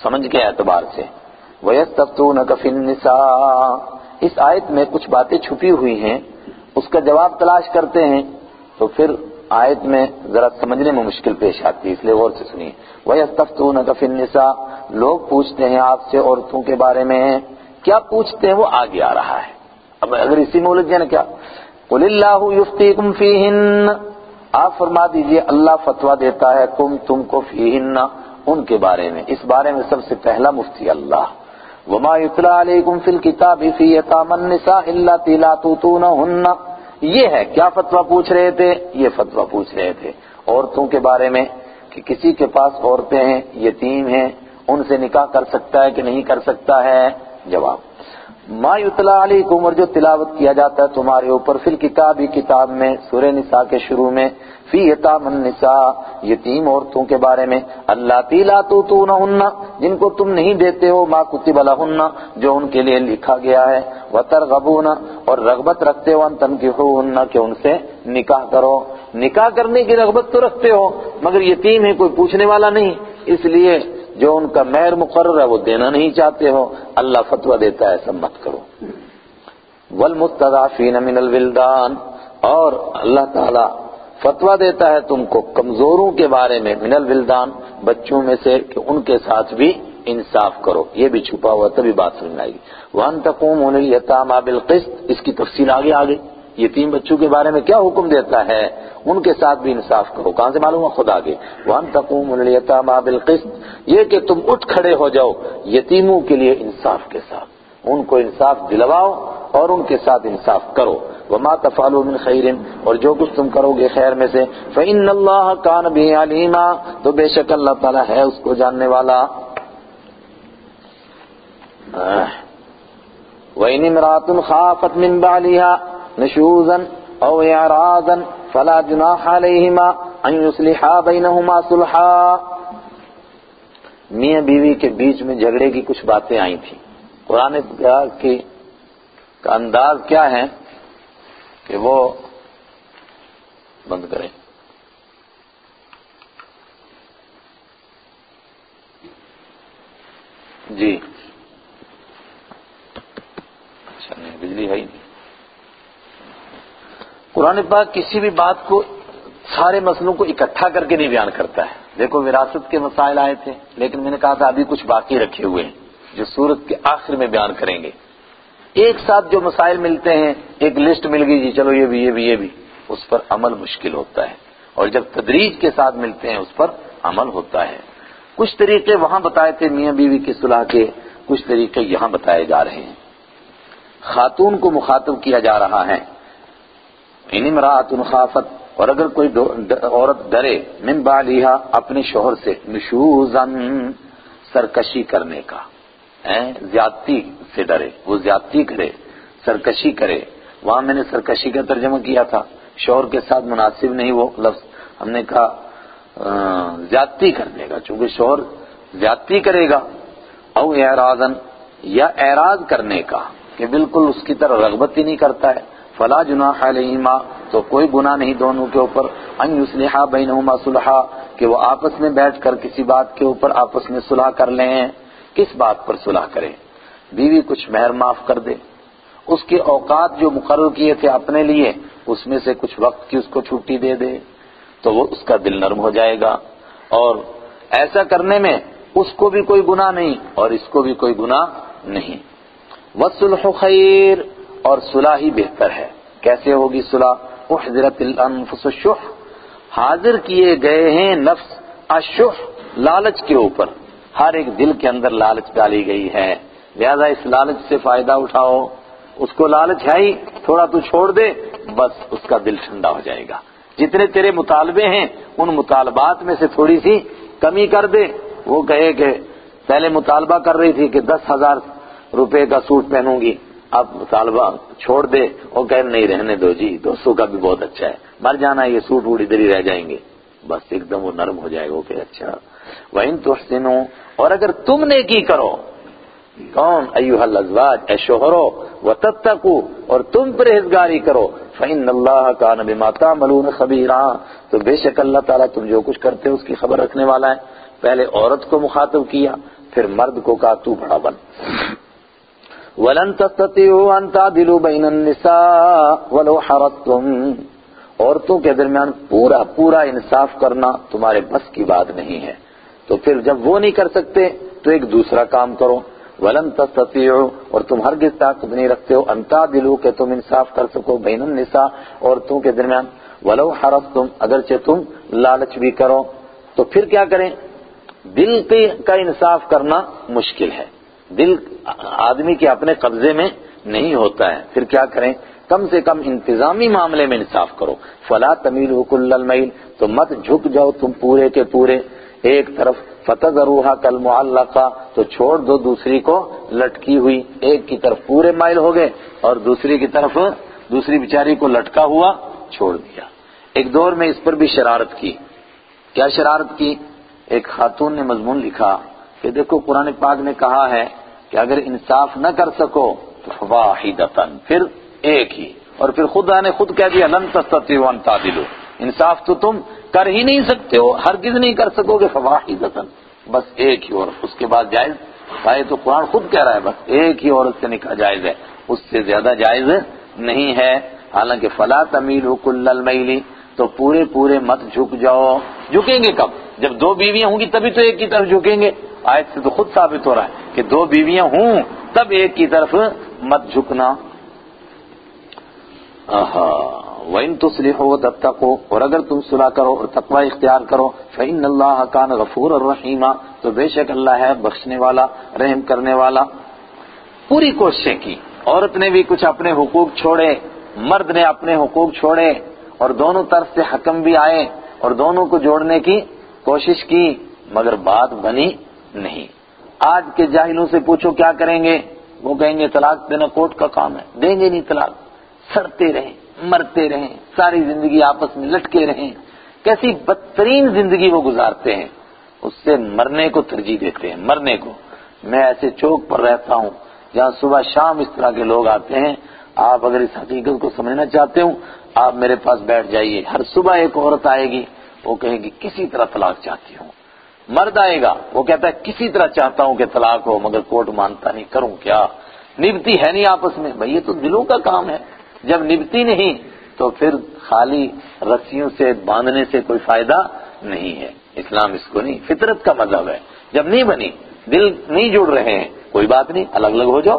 سمجھ کے اعتبار سے. وَيَسْتَفْتُونَكَ فِي النِّسَاءِ، اس آیت میں کچھ باتیں چھپی ہوئی ہیں، اس کا جواب تلاش کرتے ہیں تو پھر آیت میں ذرا سمجھنے میں مشکل پیش آتی ہے، اس لیے غور سے سنیے. وَيَسْتَفْتُونَكَ فِي النِّسَاءِ، لوگ پوچھتے ہیں آپ سے عورتوں کے بارے میں. کیا پوچھتے ہیں وہ آگے آ رہا ہے. اب اگر اسی میں الجھ جائے نا کیا، قُلِ اللَّهُ يُفْتِيكُمْ فِيهِنَّ، آپ فرما دیجئے اللہ فتویٰ دیتا ہے تم کو فیہن، ان کے بارے میں. اس بارے میں سب سے پہلا مفتی اللہ. وَمَا يُتْلَىٰ عَلَيْكُمْ فِي الْكِتَابِ فِي يَتَامَى النِّسَاءِ اللَّاتِي لَا تُؤْتُونَهُنَّ، یہ ہے کیا فتویٰ پوچھ رہے تھے، یہ فتویٰ پوچھ رہے تھے عورتوں کے بارے میں کہ کسی کے پاس عورتیں ہیں، یتیم ہیں، ان سے نکاح کر سکتا ہے کہ نہیں کر سکتا ہے. جواب، ما یتلا علیکم، اور جو تلاوت کیا جاتا ہے تمہارے اوپر، فی الکتاب، کتاب میں، سورہ نساء کے شروع میں، فی یتام النساء، یتیم عورتوں کے بارے میں، اللاتی لا تؤتونہن، جن کو تم نہیں دیتے ہو، ما کتب لہن، جو ان کے لیے لکھا گیا ہے، وترغبون، اور رغبت رکھتے ہو، ان تنکحوہن، کہ ان سے نکاح کرو. نکاح کرنے کی رغبت تو رکھتے ہو مگر یتیم ہے، کوئی پوچھنے والا نہیں، اس لیے جو ان کا مہر مقرر ہے وہ دینا نہیں چاہتے ہو. اللہ فتویٰ دیتا ہے ایسا مت کرو. والمستضعفین من الولدان، اور اللہ تعالی فتویٰ دیتا ہے تم کو کمزوروں کے بارے میں، من الولدان، بچوں میں سے، کہ ان کے ساتھ بھی انصاف کرو. یہ بھی چھپا ہوا تبھی بات سمجھ آئے گی. وان تقوموا لليتامى بالقسط، اس کی تفصیل آگے یتیم بچوں کے بارے میں کیا حکم دیتا ہے، ان کے ساتھ بھی انصاف کرو. کہاں سے معلوم ہے؟ خود آگے. وان تقوموا لليتامى بالقسط، یہ کہ تم اٹھ کھڑے ہو جاؤ یتیموں کے لیے انصاف کے ساتھ، ان کو انصاف دلواؤ اور ان کے ساتھ انصاف کرو. وما تفعلوا من خیر، اور جو کچھ تم کرو گے خیر میں سے، فإن اللہ کان بہ علیما، تو بے شک اللہ تعالی ہے اس کو جاننے والا. وإن امرأة خافت من بعلها نشوزا أو إعراضا فلا جناح عليهما أن يصلحا بينهما صلحا. میاں بیوی کے بیچ میں جھگڑے کی کچھ باتیں آئی تھیں. قرآن کا انداز کیا ہے کہ وہ بند کریں. جی اچھا، نہیں بجلی ہے ہی نہیں. قرآن پاک کسی بھی بات کو، سارے مسئلوں کو اکٹھا کر کے نہیں بیان کرتا ہے. دیکھو وراثت کے مسائل آئے تھے، لیکن میں نے کہا تھا ابھی کچھ باقی رکھے ہوئے ہیں جو سورت کے آخر میں بیان کریں گے. ایک ساتھ جو مسائل ملتے ہیں، ایک لسٹ مل گئی جی چلو یہ بھی یہ بھی یہ بھی، اس پر عمل مشکل ہوتا ہے. اور جب تدریج کے ساتھ ملتے ہیں اس پر عمل ہوتا ہے. کچھ طریقے وہاں بتائے تھے میاں بیوی کی صلح کے، کچھ طریقے یہاں بتائے جا رہے ہیں. خاتون کو مخاطب کیا جا رہا ہے. ان امرأۃ خافت، اور اگر کوئی عورت ڈرے، من بعلہا، اپنے شوہر سے، نشوزا، سرکشی کرنے کا، زیادتی سے ڈرے، وہ زیادتی کرے، سرکشی کرے. وہاں میں نے سرکشی کا ترجمہ کیا تھا، شوہر کے ساتھ مناسب نہیں وہ لفظ، ہم نے کہا زیادتی کرنے کا، چونکہ شوہر زیادتی کرے گا. او اعراضا، یا اعراض کرنے کا کہ بالکل اس کی طرح رغبت ہی نہیں کرتا ہے. فلا جناح علیہما، تو کوئی گناہ نہیں دونوں کے اوپر، ان یصلحا بینہما صلحا، کہ وہ آپس میں بیٹھ کر کسی بات کے اوپر آپس میں صلح کر لیں. کس بات پر صلح کریں؟ بیوی کچھ مہر معاف کر دے، اس کے اوقات جو مقرر کیے تھے اپنے لیے اس میں سے کچھ وقت کی اس کو چھٹی دے دے تو وہ اس کا دل نرم ہو جائے گا. اور ایسا کرنے میں اس کو بھی کوئی گناہ نہیں اور اس کو بھی کوئی گناہ نہیں. والصلح خیر، اور صلح ہی بہتر ہے. کیسے ہوگی صلح؟ احضرت الانفس الشح، حاضر کیے گئے ہیں نفس، الشح، لالچ کے اوپر. ہر ایک دل کے اندر لالچ ڈالی گئی ہے، لہذا اس لالچ سے فائدہ اٹھاؤ. اس کو لالچ ہے ہی، تھوڑا تو چھوڑ دے، بس اس کا دل ٹھنڈا ہو جائے گا. جتنے تیرے مطالبے ہیں ان مطالبات میں سے تھوڑی سی کمی کر دے. وہ کہے کہ پہلے مطالبہ کر رہی تھی کہ 10,000 روپے کا سوٹ پہنوں گی، اب مطالبہ چھوڑ دے اور کہے نہیں رہنے دو جی 200 کا بھی بہت اچھا ہے، مر جانا یہ سوٹ ووٹ ادھر ہی رہ جائیں گے. بس ایک دم وہ نرم ہو جائے گا کہ اچھا. وَإِن تُحْسِنُوا، اور اگر تم نیکی کرو، کون؟ ایھا الازواج، اے شوہرو، وتتقوا، اور تم پرہیزگاری کرو، فإن اللہ کان بما تعملون خبیرا، تو بے شک اللہ تعالیٰ تم جو کچھ کرتے ہو اس کی خبر رکھنے والا ہے. پہلے عورت کو مخاطب کیا، پھر مرد کو کہا تو بڑا بن. وَلَن تَسْتَطِيعُوا أَن تَعْدِلُوا بَيْنَ النِّسَاءِ وَلَوْ حَرَصْتُمْ. عورتوں کے درمیان پورا انصاف کرنا تمہارے بس کی بات نہیں ہے. تو پھر جب وہ نہیں کر سکتے تو ایک دوسرا کام کرو. وَلَن تَسْتَطِيعُوا، اور تم ہرگز طاقت نہیں رکھتے ہو، أَن تَعْدِلُوا کہ تم انصاف کر سکو بین النساء عورتوں کے درمیان، وَلَوْ حَرَصْتُمْ اگرچہ تم لالچ بھی کرو. تو پھر کیا کریں؟ دل کا انصاف کرنا مشکل ہے، دل آدمی کے اپنے قبضے میں نہیں ہوتا ہے. پھر کیا کریں؟ کم سے کم انتظامی معاملے میں انصاف کرو. فَلَا تَمِيلُوا كُلَّ الْمَيْلِ، تو مت جھک جاؤ تم پورے کے پورے ایک طرف. فَتَذَرُوهَا كَالْمُعَلَّقَةِ، تو چھوڑ دو دوسری کو لٹکی ہوئی. ایک کی طرف پورے مائل ہو گئے اور دوسری کی طرف دوسری بیچاری کو لٹکا ہوا چھوڑ دیا. ایک دور میں اس پر بھی شرارت کی. کیا شرارت کی؟ ایک خاتون نے مضمون لکھا کہ دیکھو قرآن پاک نے کہا ہے کہ اگر انصاف نہ کر سکو تو فواحدۃ، پھر ایک ہی. اور پھر خدا نے خود کہہ دیا لن تستطیعوا ان تعدلوا، انصاف تو تم کر ہی نہیں سکتے ہو، ہرگز نہیں کر سکو گے. فواحدۃ، بس ایک ہی عورت. اس کے بعد جائز ہے تو قرآن خود کہہ رہا ہے بس ایک ہی عورت سے نکاح جائز ہے، اس سے زیادہ جائز نہیں ہے. حالانکہ فلا تمیلوا کل المیل، تو پورے مت جھک جاؤ. جھکیں گے کب؟ جب دو بیویاں ہوں گی تبھی تو ایک کی طرف جھکیں گے. آیت سے تو خود ثابت ہو رہا ہے کہ دو بیویاں ہوں تب ایک کی طرف مت جھکنا. وَإِن تُصْلِحُوا وَتَتَّقُوا، اور اگر تم صلح کرو اور تقوی اختیار کرو، فَإِنَّ اللَّهَ كَانَ غَفُورًا رَحِيمًا، تو بے شک اللہ ہے بخشنے والا رحم کرنے والا. پوری کوششیں کی، عورت نے بھی کچھ اپنے حقوق چھوڑے، مرد نے اپنے حقوق چھوڑے، اور دونوں طرف سے حکم بھی آئے اور دونوں کو جوڑنے کی کوشش کی، مگر بات بنی نہیں. آج کے جاہلوں سے پوچھو کیا کریں گے؟ وہ کہیں گے طلاق دینا کورٹ کا کام ہے، دیں گے نہیں طلاق. سڑتے رہیں، مرتے رہیں، ساری زندگی آپس میں لٹکے رہیں. کیسی بدترین زندگی وہ گزارتے ہیں، اس سے مرنے کو ترجیح دیتے ہیں، مرنے کو. میں ایسے چوک پر رہتا ہوں جہاں صبح شام اس طرح کے لوگ آتے ہیں. آپ اگر اس حقیقت کو سمجھنا چاہتے ہوں آپ میرے پاس بیٹھ جائیے. ہر صبح ایک عورت آئے گی، وہ کہے گی کسی طرح طلاق چاہتی ہوں. مرد آئے گا، وہ کہتا ہے کسی طرح چاہتا ہوں کہ طلاق ہو، مگر کورٹ مانتا نہیں، کروں کیا؟ نبھتی ہے نہیں آپس میں. بھئی یہ تو دلوں کا کام ہے. جب نبھتی نہیں تو پھر خالی رسیوں سے باندھنے سے کوئی فائدہ نہیں ہے. اسلام اس کو نہیں، فطرت کا مذہب ہے. جب نہیں بنی، دل نہیں جڑ رہے ہیں، کوئی بات نہیں، الگ الگ ہو جاؤ.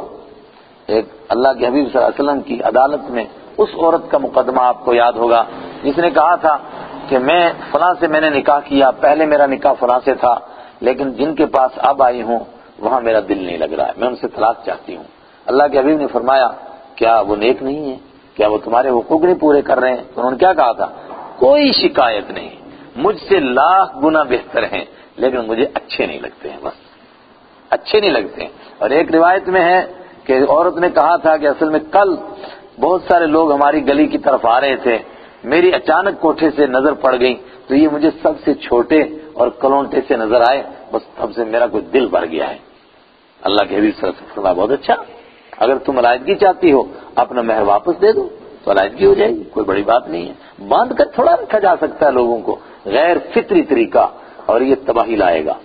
ایک اللہ کے حبیب صلی اللہ علیہ وسلم کی عدالت میں اس عورت کا مقدمہ آپ کو یاد ہوگا جس نے کہا تھا کہ میں فلاں سے میں نے نکاح کیا، پہلے میرا نکاح فلاں سے تھا، لیکن جن کے پاس اب آئی ہوں وہاں میرا دل نہیں لگ رہا ہے، میں ان سے طلاق چاہتی ہوں. اللہ کے حبیب نے فرمایا کیا وہ نیک نہیں ہے؟ کیا وہ تمہارے حقوق نہیں پورے کر رہے ہیں؟ انہوں نے کیا کہا تھا؟ کوئی شکایت نہیں، مجھ سے لاکھ گنا بہتر ہیں، لیکن مجھے اچھے نہیں لگتے ہیں، بس اچھے نہیں لگتے ہیں. اور ایک روایت میں ہے کہ عورت نے کہا تھا کہ اصل میں کل بہت سارے لوگ ہماری گلی کی طرف آ رہے تھے، میری اچانک کوٹھے سے نظر پڑ گئی تو یہ مجھے سب سے چھوٹے اور کلونٹے سے نظر آئے، بس تب سے میرا کوئی دل بھر گیا ہے. اللہ کے حبیب صلی اللہ علیہ وسلم فرمایا بہت اچھا، اگر تم علیحدگی چاہتی ہو اپنا مہر واپس دے دو تو علیحدگی ہو جائے گی، کوئی بڑی بات نہیں ہے. باندھ کر تھوڑا رکھا جا سکتا ہے لوگوں کو، غیر فطری طریقہ، اور یہ تباہی لائے گا.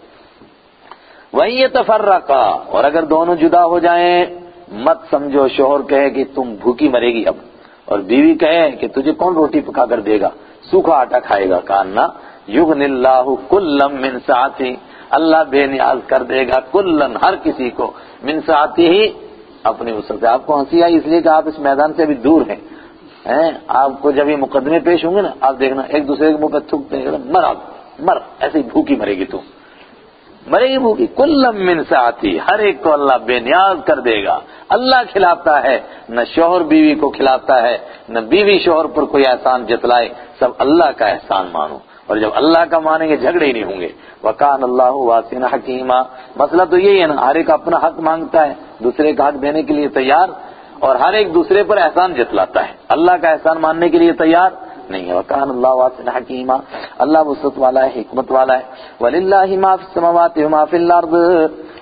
وَإِن يَتَفَرَّقَا، اور اگر دونوں جدا ہو جائیں، مت سمجھو شوہر کہے کہ تم بھوکی مرے گی اب، اور بیوی کہے کہ تجھے کون روٹی پکا کر دے گا، سوکھا آٹا کھائے گا. کہنا یغنی اللہ کلا من سعتہ، اللہ بے نیاز کر دے گا کلن ہر کسی کو، من سعتہ ہی اپنی وسعت سے. آپ کو ہنسی آئی اس لیے کہ آپ اس میدان سے ابھی دور ہیں. آپ کو جب یہ مقدمے پیش ہوں گے نا، آپ دیکھنا ایک دوسرے کے منہ پہ تھوکتے ہیں، مر آپ مر، ایسے ہی بھوکی مرے گی تو مرے گی بھوکی. کلم من سعتی، ہر ایک کو اللہ بے نیاز کر دے گا. اللہ کھلاتا ہے، نہ شوہر بیوی کو کھلاتا ہے، نہ بیوی شوہر پر کوئی احسان جتلائے، سب اللہ کا احسان مانو. اور جب اللہ کا مانیں گے جھگڑے ہی نہیں ہوں گے. وَكَانَ اللَّهُ وَاسِعًا حَكِيمًا، مسئلہ تو یہی ہے نا، ہر ایک اپنا حق مانگتا ہے، دوسرے کا حق دینے کے لیے تیار، اور ہر ایک دوسرے پر احسان جتلاتا ہے، اللہ کا احسان ماننے کے لیے تیار نہیں ہے. وَكَانَ اللَّهُ وَاسِعًا حَكِيمًا، اللہ وسعت والا ہے، حکمت والا ہے. وَلِلَّهِ مَا فِي السَّمَاوَاتِ وَمَا فِي الْأَرْضِ،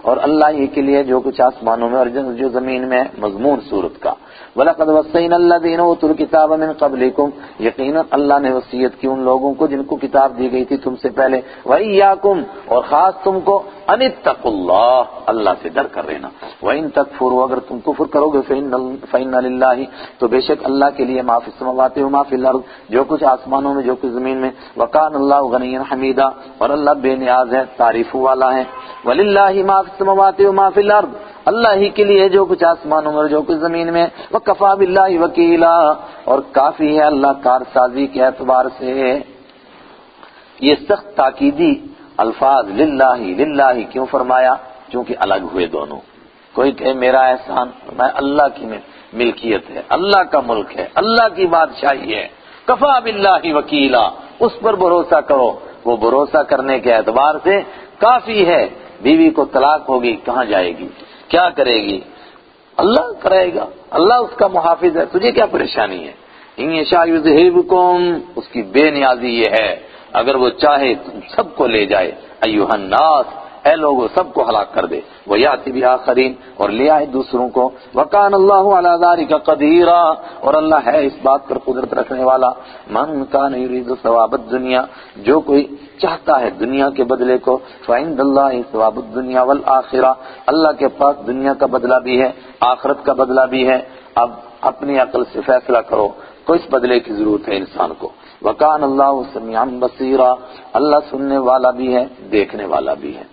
اور اللہ ہی کے لیے جو کچھ آسمانوں میں اور جو زمین میں ہے۔ مضمون سورت کا وَلَقَدْ وَصَّيْنَا الَّذِينَ أُوتُوا الْكِتَابَ مِنْ قَبْلِكُمْ، یقیناً اللہ نے وصیت کی ان لوگوں کو جن کو کتاب دی گئی تھی تم سے پہلے، وَإِيَّاكُمْ، اور خاص تم کو، أَنِ اتَّقُوا اللَّهَ، اللہ سے ڈر کر رہنا، وَإِن تَكْفُرُوا، اگر تم کفر کرو گے فَإِنَّ لِلَّهِ، تو بے شک اللہ کے لیے ما فی السماوات وما فی الارض، جو کچھ آسمانوں میں جو کچھ زمین میں، وَكَانَ اللَّهُ غَنِيًّا حَمِيدًا، اور اللہ بے نیاز ہے، تعریف والا ہے، وَلِلَّهِ مَا فِي السَّمَاوَاتِ وَمَا فِي الْأَرْضِ، اللہ ہی کے لیے جو کچھ آسمانوں میں اور جو کچھ زمین میں، وَكَفَى بِاللَّهِ وَكِيلًا، اور کافی ہے اللہ کارسازی کے اعتبار سے۔ یہ سخت تاکیدی الفاظ للہ کیوں فرمایا؟ چونکہ الگ ہوئے دونوں۔ کوئی کہے میرا احسان، میں اللہ کی ملکیت ہے، اللہ کا ملک ہے، اللہ کی بادشاہی ہے، کفا باللہ وکیلا، اس پر بھروسہ کرو، وہ بھروسہ کرنے کے اعتبار سے کافی ہے۔ بیوی کو طلاق ہوگی، کہاں جائے گی، کیا کرے گی؟ اللہ کرائے گا، اللہ اس کا محافظ ہے، تجھے کیا پریشانی ہے؟ ان یشاء یذہبکم، اس کی بے نیازی یہ ہے اگر وہ چاہے تم سب کو لے جائے، ایھا الناس، اے لوگوں سب کو ہلاک کر دے، ویأتی بآخرین، اور لے آئے دوسروں کو، وکان اللہ علی ذلک قدیرا، اور اللہ ہے اس بات پر قدرت رکھنے والا۔ من کان یرید ثواب الدنیا، جو کوئی چاہتا ہے دنیا کے بدلے کو، فعند اللہ ثواب الدنیا والآخرہ، اللہ کے پاس دنیا کا بدلہ بھی ہے، آخرت کا بدلہ بھی ہے۔ اب اپنی عقل سے فیصلہ کرو، کس بدلے کی ضرورت ہے انسان کو۔ وکان اللہ سمیعا بصیرا، اللہ سننے والا بھی ہے، دیکھنے والا بھی ہے۔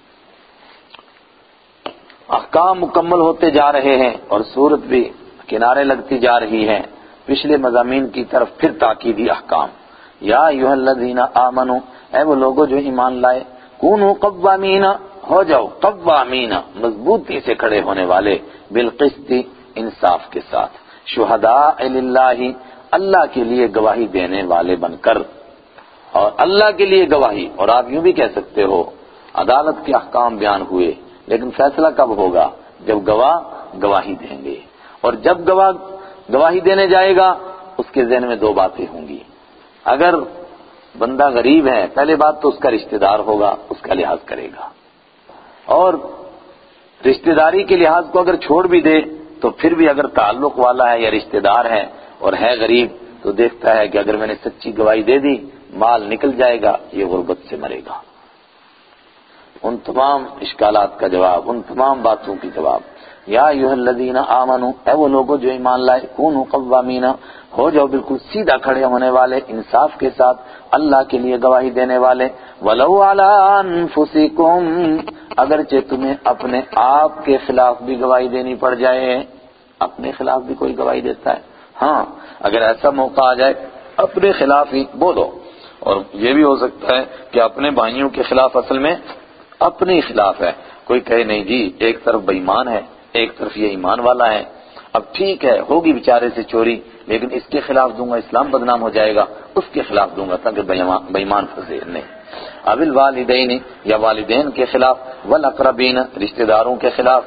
احکام مکمل ہوتے جا رہے ہیں اور سورت بھی کنارے لگتی جا رہی ہے، پچھلے مضامین کی طرف پھر تاکیدی احکام۔ یا ایھا الذین آمنوا، اے وہ لوگوں جو ایمان لائے، کونوا قوامین، ہو جاؤ قوامین، مضبوطی سے کھڑے ہونے والے، بالقسط، انصاف کے ساتھ، شہداء للہ، اللہ کے لیے گواہی دینے والے بن کر، اور اللہ کے لیے گواہی، اور آپ یوں بھی کہہ سکتے ہو عدالت کے احکام بیان ہوئے، لیکن فیصلہ کب ہوگا؟ جب گواہ گواہی دیں گے، اور جب گواہ گواہی دینے جائے گا اس کے ذہن میں دو باتیں ہوں گی۔ اگر بندہ غریب ہے، پہلے بات تو اس کا رشتہ دار ہوگا، اس کا لحاظ کرے گا، اور رشتہ داری کے لحاظ کو اگر چھوڑ بھی دے تو پھر بھی اگر تعلق والا ہے یا رشتہ دار ہے اور ہے غریب تو دیکھتا ہے کہ اگر میں نے سچی گواہی دے دی مال نکل جائے گا، یہ غربت سے مرے گا۔ ان تمام اشکالات کا جواب، ان تمام باتوں کی جواب، یا ایھا الذین آمنوا، اے وہ لوگوں جو ایمان لائے، کونوا قوامین، ہو جاؤ بالکل سیدھا کھڑے ہونے والے، انصاف کے ساتھ، اللہ کے لیے گواہی دینے والے، ولو علی انفسکم، اگرچہ تمہیں اپنے آپ کے خلاف بھی گواہی دینی پڑ جائے۔ اپنے خلاف بھی کوئی گواہی دیتا ہے؟ ہاں، اگر ایسا موقع آ جائے اپنے خلاف ہی بولو، اور یہ بھی ہو سکتا ہے کہ اپنے بھائیوں کے خلاف اصل میں اپنے خلاف ہے، کوئی کہے نہیں جی ایک طرف بے ایمان ہے ایک طرف یہ ایمان والا ہے، اب ٹھیک ہے ہوگی بیچارے سے چوری لیکن اس کے خلاف دوں گا اسلام بدنام ہو جائے گا، اس کے خلاف دوں گا تاکہ بے ایمان پھنسے نہیں۔ اب الوالدین، یا والدین کے خلاف، والاقربین، رشتہ داروں کے خلاف۔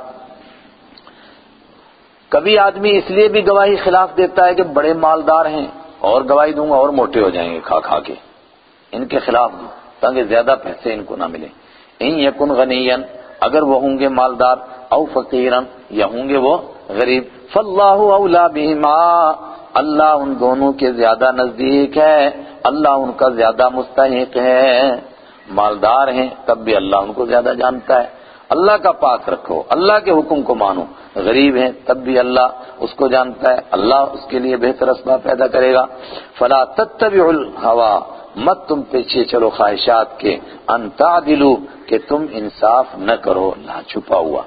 کبھی آدمی اس لیے بھی گواہی خلاف دیتا ہے کہ بڑے مالدار ہیں اور گواہی دوں گا اور موٹے ہو جائیں گے کھا کھا کے، ان کے خلاف دوں تاکہ زیادہ پیسے ان کو نہ ملے۔ ان یکن غنیا، اگر وہ ہوں گے مالدار، او فقیرا، یا ہوں گے وہ غریب، فاللہ اولا بہما، اللہ ان دونوں کے زیادہ نزدیک ہے، اللہ ان کا زیادہ مستحق ہے۔ مالدار ہیں تب بھی اللہ ان کو زیادہ جانتا ہے، اللہ کا پاس رکھو، اللہ کے حکم کو مانو۔ غریب ہیں تب بھی اللہ اس کو جانتا ہے، اللہ اس کے لیے بہتر اسباب پیدا کرے گا۔ فلا تتبعوا الہوی، مت تم پیچھے چلو خواہشات کے، ان تعدلوا، کہ تم انصاف نہ کرو، نہ چھپا ہوا۔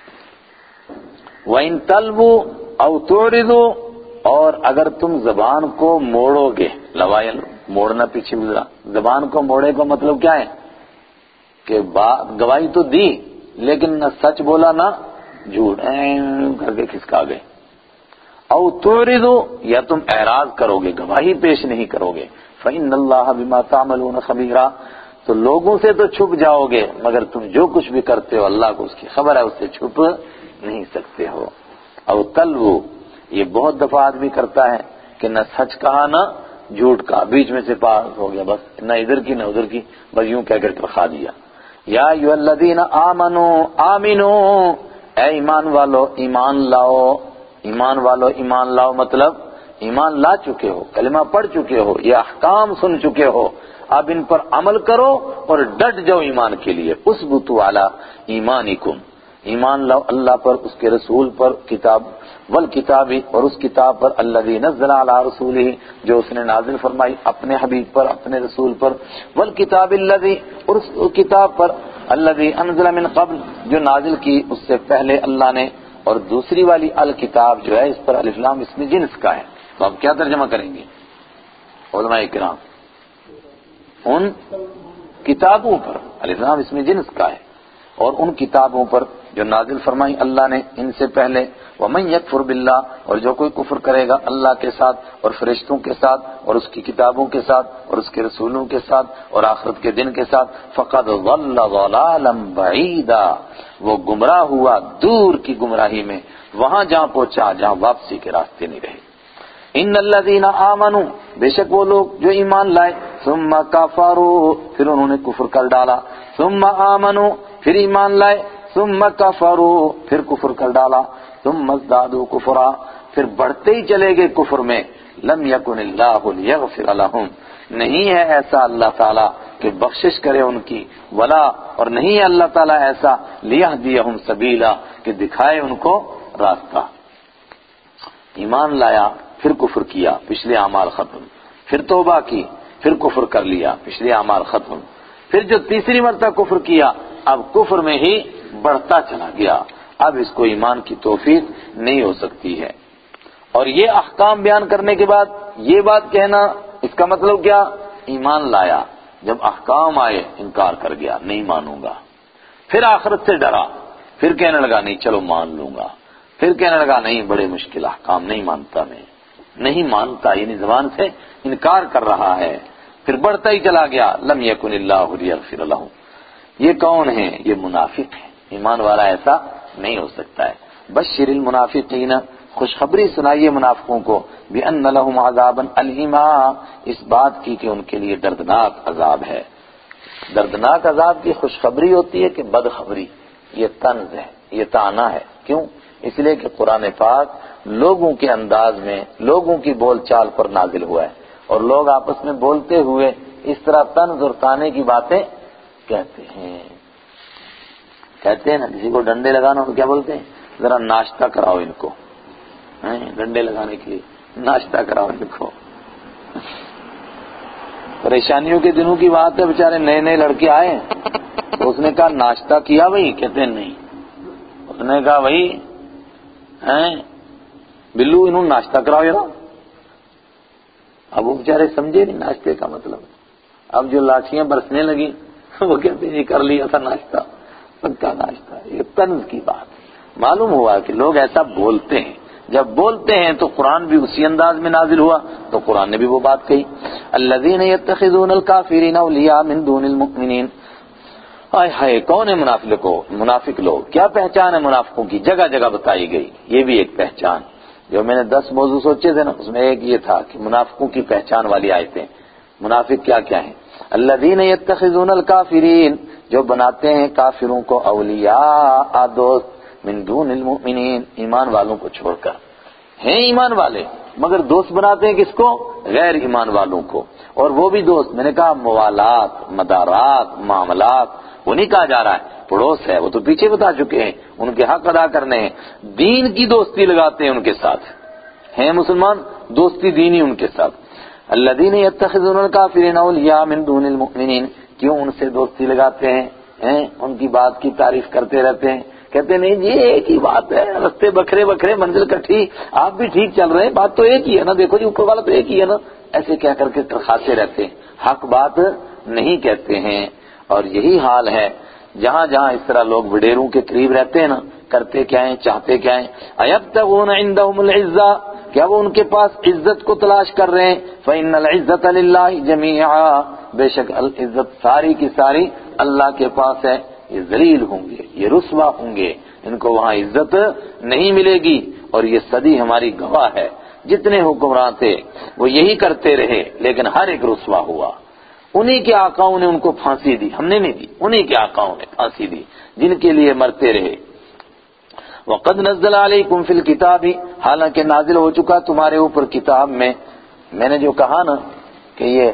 وَإِن تَلْوُوا أَوْ تُعْرِضُوا، اور اگر تم زبان کو موڑو گے، لوائل موڑنا پیچھے گزرا، زبان کو موڑے کا مطلب کیا ہے کہ گواہی تو دی لیکن نہ سچ بولا نہ جھوٹ، کر کے کھسکا گئے۔ او تعرضوا، یا تم اعراض کرو گے، گواہی پیش نہیں کرو گے، فإن اللہ بما تعملون خبیر، تو لوگوں سے تو چھپ جاؤ گے مگر تم جو کچھ بھی کرتے ہو اللہ کو اس کی خبر ہے، اس سے چھپ نہیں سکتے ہو۔ او تلو، یہ بہت دفعہ آدمی کرتا ہے کہ نہ سچ کہا نہ جھوٹ کہا، بیچ میں سے پار ہو گیا، بس نہ ادھر کی نہ ادھر کی، بس یوں کہہ کر کھا دیا۔ یا ایھا الذین آمنو آمنو، اے ایمان والو ایمان لاؤ، ایمان والو ایمان لاؤ مطلب ایمان لا چکے ہو، کلمہ پڑھ چکے ہو، یہ احکام سن چکے ہو، اب ان پر عمل کرو اور ڈٹ جاؤ ایمان کے لیے. اثبتوا علی ایمانکم، ایمان لاؤ اللہ پر، اس کے رسول پر، کتاب والکتاب، اور اس کتاب پر الذی نزل علی رسولہ، جو اس نے نازل فرمائی اپنے حبیب پر، اپنے رسول پر، والکتاب الذی، اور اس کتاب پر الذی انزل من قبل، جو نازل کی اس سے پہلے اللہ نے. اور دوسری والی الکتاب جو ہے اس پر الف لام اسم جنس کا ہے، تو اب کیا ترجمہ کریں گے علماء کرام؟ ان کتابوں پر، الف لام اسم جنس کا ہے، اور ان کتابوں پر جو نازل فرمائی اللہ نے ان سے پہلے. وَمَن يَكْفُرْ بِاللَّهِ، اور جو کوئی کفر کرے گا اللہ کے ساتھ اور فرشتوں کے ساتھ اور اس کی کتابوں کے ساتھ اور اس کے رسولوں کے ساتھ اور آخرت کے دن کے ساتھ، فَقَدْ ضَلَّ ضَلَالًا بَعِيدًا، وہ گمراہ ہوا دور کی گمراہی میں، وہاں جہاں پہنچا جہاں واپسی کے راستے نہیں رہے. ان الذین آمنوا، بے شک وہ لوگ جو ایمان لائے، ثم کفروا، پھر انہوں نے کفر کر ڈالا، ثم آمنوا، پھر ایمان لائے، ثم کفروا، پھر کفر کر ڈالا، ثم ازدادوا کفرا، پھر بڑھتے ہی چلے گئے کفر میں. لم یکن اللہ لیغفر لہم، نہیں ہے ایسا اللہ تعالیٰ کہ بخشش کرے ان کی، ولا، اور نہیں ہے اللہ تعالیٰ ایسا لیہدیہم سبیلا کہ دکھائے ان کو راستہ. ایمان لایا پھر کفر کیا، پچھلے اعمال ختم، پھر توبہ کی، پھر کفر کر لیا، پچھلے اعمال ختم، پھر جو تیسری مرتبہ کفر کیا اب کفر میں ہی بڑھتا چلا گیا، اب اس کو ایمان کی توفیق نہیں ہو سکتی ہے. اور یہ احکام بیان کرنے کے بعد یہ بات کہنا، اس کا مطلب کیا؟ ایمان لایا، جب احکام آئے انکار کر گیا، نہیں مانوں گا. پھر آخرت سے ڈرا، پھر کہنے لگا نہیں چلو مان لوں گا، پھر کہنے لگا نہیں بڑے مشکل احکام نہیں مانتا، میں نہیں مانتا، یعنی زبان سے انکار کر رہا ہے، پھر بڑھتا ہی چلا گیا. لم یکن اللہ لیغفر لہم، یہ کون ہے؟ یہ منافق ہے، ایمان والا ایسا نہیں ہو سکتا ہے. بشر المنافقین، خوشخبری سنائیے منافقوں کو، بأن لہم عذابا الیما، اس بات کی کہ ان کے لیے دردناک عذاب ہے. دردناک عذاب کی خوشخبری ہوتی ہے کہ بدخبری، یہ طنز ہے، یہ طعنہ ہے. کیوں؟ اس لیے کہ قرآن پاک لوگوں کے انداز میں، لوگوں کی بول چال پر نازل ہوا ہے، اور لوگ آپس میں بولتے ہوئے اس طرح طنز اور طعنے کی باتیں کہتے ہیں. کہتے ہیں نا کسی کو ڈنڈے لگانا تو کیا بولتے ہیں؟ ذرا ناشتہ کراؤ ان کو، ڈنڈے لگانے کے لیے ناشتہ کراؤ ان کو. پریشانیوں کے دنوں کی بات ہے، بیچارے نئے نئے لڑکے آئے، تو اس نے کہا ناشتہ کیا بھائی؟ کہتے ہیں نہیں. اس نے کہا بھائی بلو انہوں ناشتہ کراؤ یار. اب وہ بیچارے سمجھے نہیں ناشتے کا مطلب. اب جو لاٹھیاں برسنے لگی وہ کہتے ہیں کر لیا تھا ناشتہ، پکا ناشتہ. یہ طنز کی بات. معلوم ہوا کہ لوگ ایسا بولتے ہیں، جب بولتے ہیں تو قرآن بھی اسی انداز میں نازل ہوا، تو قرآن نے بھی وہ بات کہی. الذین یتخذون الکافرین اولیاء من دون المؤمنین. ہائے ہائے، کون ہے منافق لوگ؟ کیا پہچان ہے منافقوں کی؟ جگہ جگہ بتائی گئی. یہ بھی ایک پہچان، جو میں نے 10 موضوع سوچے تھے نا، اس میں ایک یہ تھا کہ منافقوں کی پہچان والی آیتیں. منافق کیا کیا ہیں؟ الذین یتخذون الکافرین، جو بناتے ہیں کافروں کو اولیاء دوست، من دون المؤمنین، ایمان والوں کو چھوڑ کر. ہیں ایمان والے مگر دوست بناتے ہیں کس کو؟ غیر ایمان والوں کو. اور وہ بھی دوست، میں نے کہا موالات، مدارات، معاملات، وہ نہیں کہا جا رہا ہے پڑوس ہے، وہ تو پیچھے بتا چکے ہیں، ان کے حق ادا کرنے ہیں. دین کی دوستی لگاتے ہیں ان کے ساتھ، ہیں مسلمان، دوستی دینی ان کے ساتھ. الذین یتخذون الکافرین اولیاء من دون المؤمنین، کیوں ان سے دوستی لگاتے ہیں؟ ان کی بات کی تعریف کرتے رہتے ہیں، کہتے نہیں جی ایک ہی بات ہے، رستے بکھرے بکھرے منزل کٹھی، آپ بھی ٹھیک چل رہے ہیں، بات تو ایک ہی ہے نا، دیکھو جی اوپر والا تو ایک ہی ہے نا. ایسے کہہ کر کے ترخاتے رہتے ہیں، حق بات نہیں کہتے ہیں. اور یہی حال ہے جہاں جہاں اس طرح لوگ وڈیروں کے قریب رہتے ہیں نا، کرتے کیا ہیں، چاہتے کیا ہیں؟ ایبتغون عندهم العزہ، کیا وہ ان کے پاس عزت کو تلاش کر رہے ہیں؟ فإن العزة لله جميعا، بے شک العزت ساری کی ساری اللہ کے پاس ہے. یہ ذلیل ہوں گے، یہ رسوا ہوں گے، ان کو وہاں عزت نہیں ملے گی. اور یہ صدی ہماری گواہ ہے، جتنے حکمران تھے وہ یہی کرتے رہے لیکن ہر ایک رسوا ہوا. انہی کے آقاؤں نے ان کو پھانسی دی، ہم نے نہیں دی، انہی کے آقاؤں نے پھانسی دی جن کے لیے مرتے رہے۔ وَقَدْ نَزَّلَ عَلَيْكُمْ فِي الْكِتَابِ، حالانکہ نازل ہو چکا تمہارے اوپر کتاب میں نے جو کہا نا کہ یہ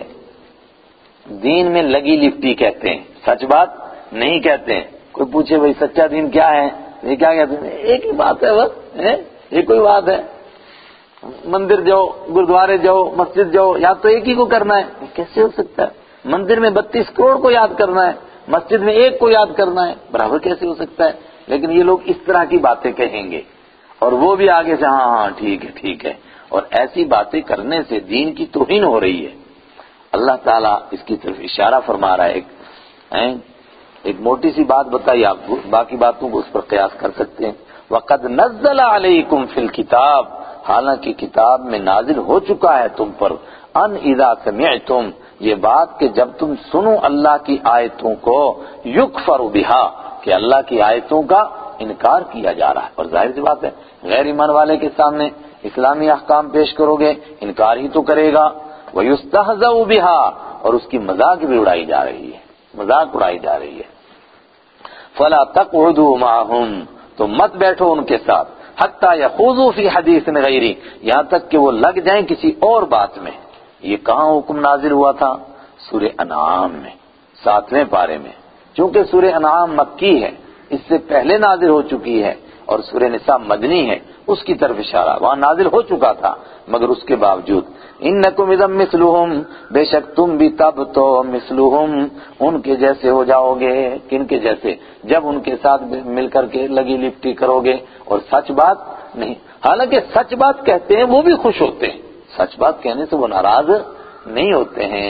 دین میں لگی لپٹی کہتے ہیں، سچ بات نہیں کہتے ہیں۔ کوئی پوچھے بھئی سچا دین کیا ہے، یہ کیا کہتے ہیں؟ ایک ہی بات ہے بس، یہ کوئی بات ہے؟ مندر جاؤ، گردوارے جاؤ، مسجد جاؤ، یاد تو ایک ہی کو کرنا ہے۔ کیسے ہو سکتا ہے؟ مندر میں 32 کروڑ کو یاد کرنا ہے، مسجد میں ایک کو یاد کرنا ہے، برابر کیسے ہو سکتا ہے؟ لیکن یہ لوگ اس طرح کی باتیں کہیں گے اور وہ بھی آگے سے ہاں ٹھیک ہے، اور ایسی باتیں کرنے سے دین کی توہین ہو رہی ہے۔ اللہ تعالیٰ اس کی طرف اشارہ فرما رہا ہے۔ ایک موٹی سی بات بتائی آپ کو، باقی باتوں کو اس پر قیاس کر سکتے ہیں۔ وَقَدْ نَزَّلَ عَلَيْكُمْ فِي الْكِتَابِ، حالانکہ کتاب میں نازل ہو چکا ہے تم پر، ان اذا سمعتم، یہ بات کہ جب تم سنو اللہ کی آیتوں کو، یکفر بہا، کہ اللہ کی آیتوں کا انکار کیا جا رہا ہے، اور ظاہر سی بات ہے غیر ایمان والے کے سامنے اسلامی احکام پیش کرو گے انکار ہی تو کرے گا۔ وَيُسْتَهْزَأُ بِهَا، اور اس کی مذاق بھی اڑائی جا رہی ہے، مذاق اڑائی جا رہی ہے۔ فَلَا تَقْعُدُوا مَعَهُمْ، تو مت بیٹھو ان کے ساتھ، حَتَّى يَخُوضُوا فِي حَدِيثٍ غَيْرِهِ، یہاں تک کہ وہ لگ جائیں کسی اور بات میں۔ یہ کہاں حکم نازل ہوا تھا؟ سورہ انعام میں، 7ویں پارے میں، چونکہ سورہ انعام مکی ہے، اس سے پہلے نازل ہو چکی ہے، اور سورہ نساء مدنی ہے، اس کی طرف اشارہ، وہاں نازل ہو چکا تھا، مگر اس کے باوجود انکم اذا مثلہم، بے شک تم بھی تب تو مثلہم، ان کے جیسے ہو جاؤ گے۔ کن کے جیسے؟ جب ان کے ساتھ مل کر کے لگی لپٹی کرو گے اور سچ بات نہیں، حالانکہ سچ بات کہتے ہیں وہ بھی خوش ہوتے ہیں، سچ بات کہنے سے وہ ناراض نہیں ہوتے ہیں۔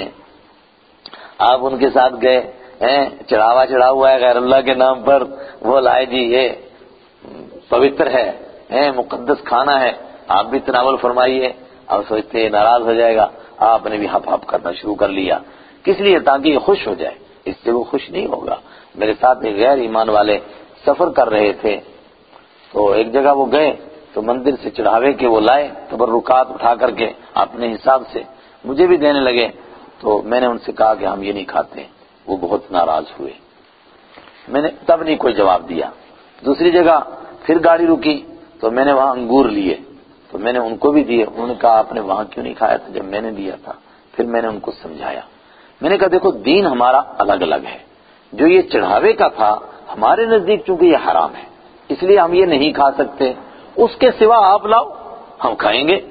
آپ ان کے ساتھ گئے، چڑھاوا چڑھا ہوا ہے غیر اللہ کے نام پر، وہ لائے جی یہ پوتر ہے، مقدس کھانا ہے، آپ بھی تناول فرمائیے، آپ سوچتے ہیں ناراض ہو جائے گا، آپ نے بھی ہپ ہپ کرنا شروع کر لیا، کس لیے؟ تاکہ یہ خوش ہو جائے، اس سے وہ خوش نہیں ہوگا۔ میرے ساتھ ایک غیر ایمان والے سفر کر رہے تھے، تو ایک جگہ وہ گئے تو مندر سے چڑھاوے کے وہ لائے تبرکات اٹھا کر کے اپنے حساب سے مجھے بھی دینے لگے، تو میں نے ان سے کہا کہ ہم یہ نہیں کھاتے، وہ بہت ناراض ہوئے، میں نے تب نہیں کوئی جواب دیا۔ دوسری جگہ پھر گاڑی رکی تو میں نے وہاں انگور لیے، تو میں نے ان کو بھی دیے، انہوں نے کہا آپ نے وہاں کیوں نہیں کھایا تھا جب میں نے دیا تھا؟ پھر میں نے ان کو سمجھایا، میں نے کہا دیکھو دین ہمارا الگ الگ ہے، جو یہ چڑھاوے کا تھا ہمارے نزدیک چونکہ یہ حرام ہے اس لیے ہم یہ نہیں کھا سکتے، اس کے سوا آپ لاؤ ہم کھائیں گے۔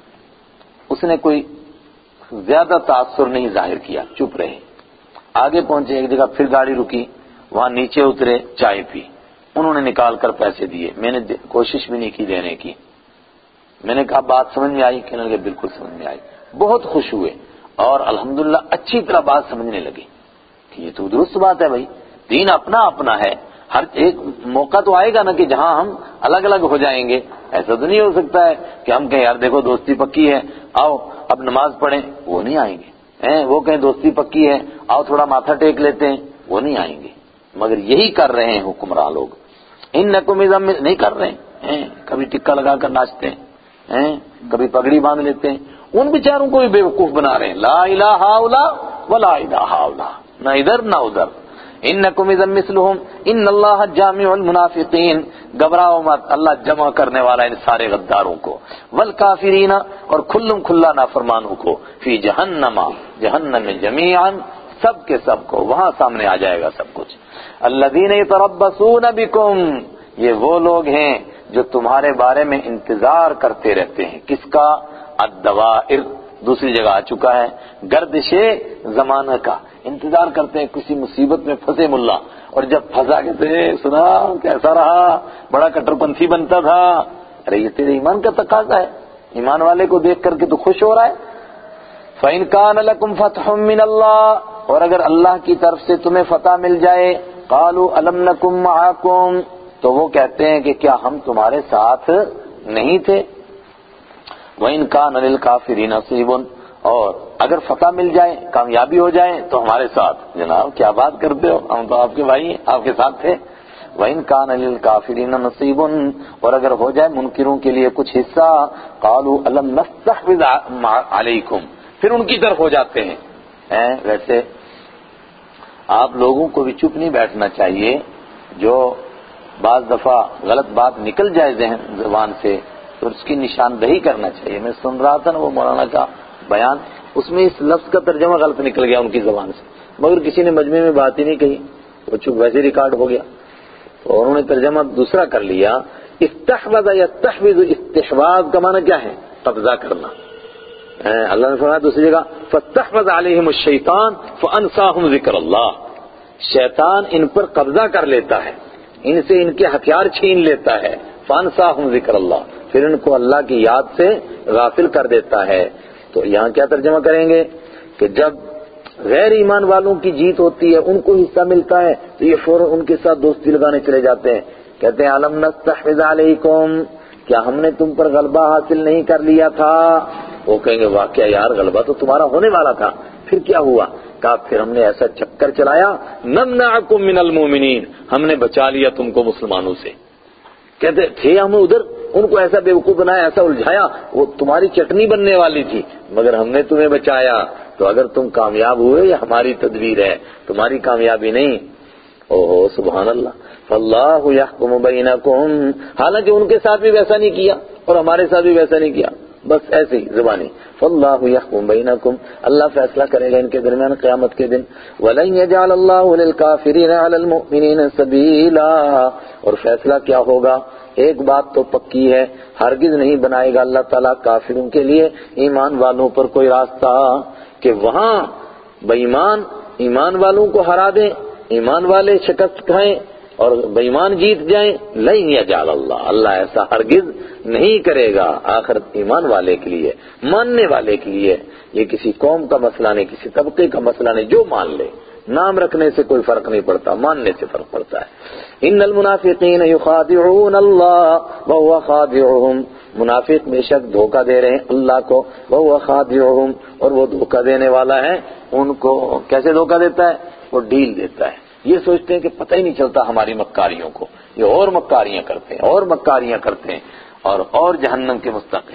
اس نے کوئی زیادہ تاثر نہیں ظاہر کیا، چپ رہے۔ آگے پہنچے ایک جگہ پھر گاڑی رکی، وہاں نیچے اترے، چائے پی، انہوں نے نکال کر پیسے دیے، میں نے کوشش بھی نہیں کی دینے کی۔ میں نے کہا بات سمجھ میں آئی؟ کہنے لگے بالکل سمجھ میں آئی، بہت خوش ہوئے اور الحمدللہ اچھی طرح بات سمجھنے لگی کہ یہ تو درست بات ہے بھائی، دین اپنا اپنا ہے، ہر ایک موقع تو آئے گا نا کہ جہاں ہم الگ الگ ہو جائیں گے، ایسا تو نہیں ہو سکتا ہے کہ ہم کہیں یار دیکھو دوستی پکی ہے آؤ اب نماز پڑھیں، وہ نہیں آئیں گے، وہ کہیں دوستی پکی ہے آؤ تھوڑا ماتھا ٹیک لیتے ہیں، وہ نہیں آئیں گے۔ مگر یہی کر رہے ہیں حکمراں لوگ، انکم اذا نہیں کر رہے ہیں، کبھی ٹکا لگا کر ناچتے ہیں، کبھی پگڑی باندھ لیتے ہیں، ان بیچاروں کو بھی بیوقوف بنا رہے ہیں، لا الہ الا ولا الہ الا، نہ ادھر نہ ادھر۔ انکم اذا مثلہم ان اللہ جامع المنافقین، گھبراؤ مت، اللہ جمع کرنے والا ان سارے غداروں کو، والکافرین، اور کھلم کھلا نافرمانوں کو، فی جہنم، جہنم میں جمیعا، سب کے سب کو وہاں سامنے آ جائے گا سب کچھ۔ الذین یتربصون بکم، یہ وہ لوگ ہیں جو تمہارے بارے میں انتظار کرتے رہتے ہیں، کس کا؟ الدوائر، دوسری جگہ آ چکا ہے، گردش زمانہ کا انتظار کرتے ہیں، کسی مصیبت میں پھنسے ملا، اور جب پھنسا کہتے ہیں سنا کیسا رہا، بڑا کٹر پنتھی بنتا تھا، ارے یہ تیرے ایمان کا تقاضا ہے، ایمان والے کو دیکھ کر کے تو خوش ہو رہا ہے۔ فَإِن كَانَ لَكُمْ فَتْحٌ مِّنَ اللَّهِ، اور اگر اللہ کی طرف سے تمہیں فتح مل جائے، قَالُوا أَلَمْ نَكُن مَّعَكُمْ، تو وہ کہتے ہیں کہ کیا ہم تمہارے ساتھ نہیں تھے؟ وَإِن كَانَ لِلْكَافِرِينَ نَصِيبٌ، اور اگر فتح مل جائے، کامیابی ہو جائے تو ہمارے ساتھ، جناب کیا بات کرتے ہو، ہم تو آپ کے بھائی ہیں، آپ کے ساتھ تھے۔ وَإِن كَانَ لِلْكَافِرِينَ نَصِيبٌ، اور اگر ہو جائے منکروں کے لیے کچھ حصہ، قَالُوا أَلَمْ نَسْتَحْوِذْ عَلَيْكُمْ، پھر ان کی طرف ہو جاتے ہیں، ویسے آپ لوگوں کو بھی چپ نہیں بیٹھنا چاہیے، جو بعض دفعہ غلط بات نکل جائے ذہن زبان سے تو اس کی نشاندہی کرنا چاہیے۔ میں سن رہا تھا نا وہ مولانا کا بیان، اس میں اس لفظ کا ترجمہ غلط نکل گیا ان کی زبان سے، مگر کسی نے مجمع میں بات ہی نہیں کہی، وہ چپ ویسے ریکارڈ ہو گیا، تو انہوں نے ترجمہ دوسرا کر لیا۔ استحوذ یستحوذ، استحواذ کا معنی کیا ہے؟ قبضہ کرنا۔ اللہ نے فرمایا دوسری جگہ فاستحوذ علیہم الشیطان فانساہم ذکر اللہ، شیطان ان پر قبضہ کر لیتا ہے، ان سے ان کے ہتھیار چھین لیتا ہے، فانساہم ذکر اللہ، پھر ان کو اللہ کی یاد سے غافل کر دیتا ہے۔ تو یہاں کیا ترجمہ کریں گے کہ جب غیر ایمان والوں کی جیت ہوتی ہے، ان کو حصہ ملتا ہے، تو یہ فوراً ان کے ساتھ دوستی لگانے چلے جاتے ہیں، کہتے ہیں الم نستحوذ علیکم، کیا ہم نے تم پر غلبہ حاصل نہیں کر لیا تھا؟ وہ کہیں گے واقعہ یار غلبہ تو تمہارا ہونے والا تھا، پھر کیا ہوا؟ کہا پھر ہم نے ایسا چکر چلایا نمنعکم من المؤمنین، ہم نے بچا لیا تم کو مسلمانوں سے۔ کہتے تھے ہم ادھر، ان کو ایسا بیوقوف بنایا، ایسا الجھایا، وہ تمہاری چٹنی بننے والی تھی، مگر ہم نے تمہیں بچایا۔ تو اگر تم کامیاب ہوئے یہ ہماری تدبیر ہے، تمہاری کامیابی نہیں۔ اوہ سبحان اللہ، فاللہ یحکم بینکم، حالانکہ ان کے ساتھ بھی ویسا نہیں کیا اور ہمارے ساتھ بھی ویسا نہیں کیا، بس ایسے ہی زبانی۔ فاللہ یحکم بینکم، اللہ فیصلہ کرے گا ان کے درمیان قیامت کے دن۔ ولن یجعل اللہ للکافرین علی المؤمنین سبیلا، اور فیصلہ کیا ہوگا؟ ایک بات تو پکی ہے، ہرگز نہیں بنائے گا اللہ تعالیٰ کافروں کے لیے ایمان والوں پر کوئی راستہ کہ وہاں بے ایمان والوں کو ہرا دیں، ایمان والے شکست کھائیں اور بے ایمان جیت جائیں۔ لن یجعل اللہ، اللہ ایسا ہرگز نہیں کرے گا آخرت ایمان والے کے لیے، ماننے والے کے لیے۔ یہ کسی قوم کا مسئلہ نہیں، کسی طبقے کا مسئلہ نہیں، جو مان لے، نام رکھنے سے کوئی فرق نہیں پڑتا، ماننے سے فرق پڑتا ہے۔ ان المنافقین یخادعون اللہ وهو خادعهم، منافق بے شک دھوکہ دے رہے ہیں اللہ کو، وهو خادعهم، اور وہ دھوکہ دینے والا ہے ان کو۔ کیسے دھوکہ دیتا ہے؟ وہ ڈیل دیتا ہے، یہ سوچتے ہیں کہ پتہ ہی نہیں چلتا ہماری مکاریوں کو، یہ اور مکاریاں کرتے ہیں اور مکاریاں کرتے ہیں اور جہنم کے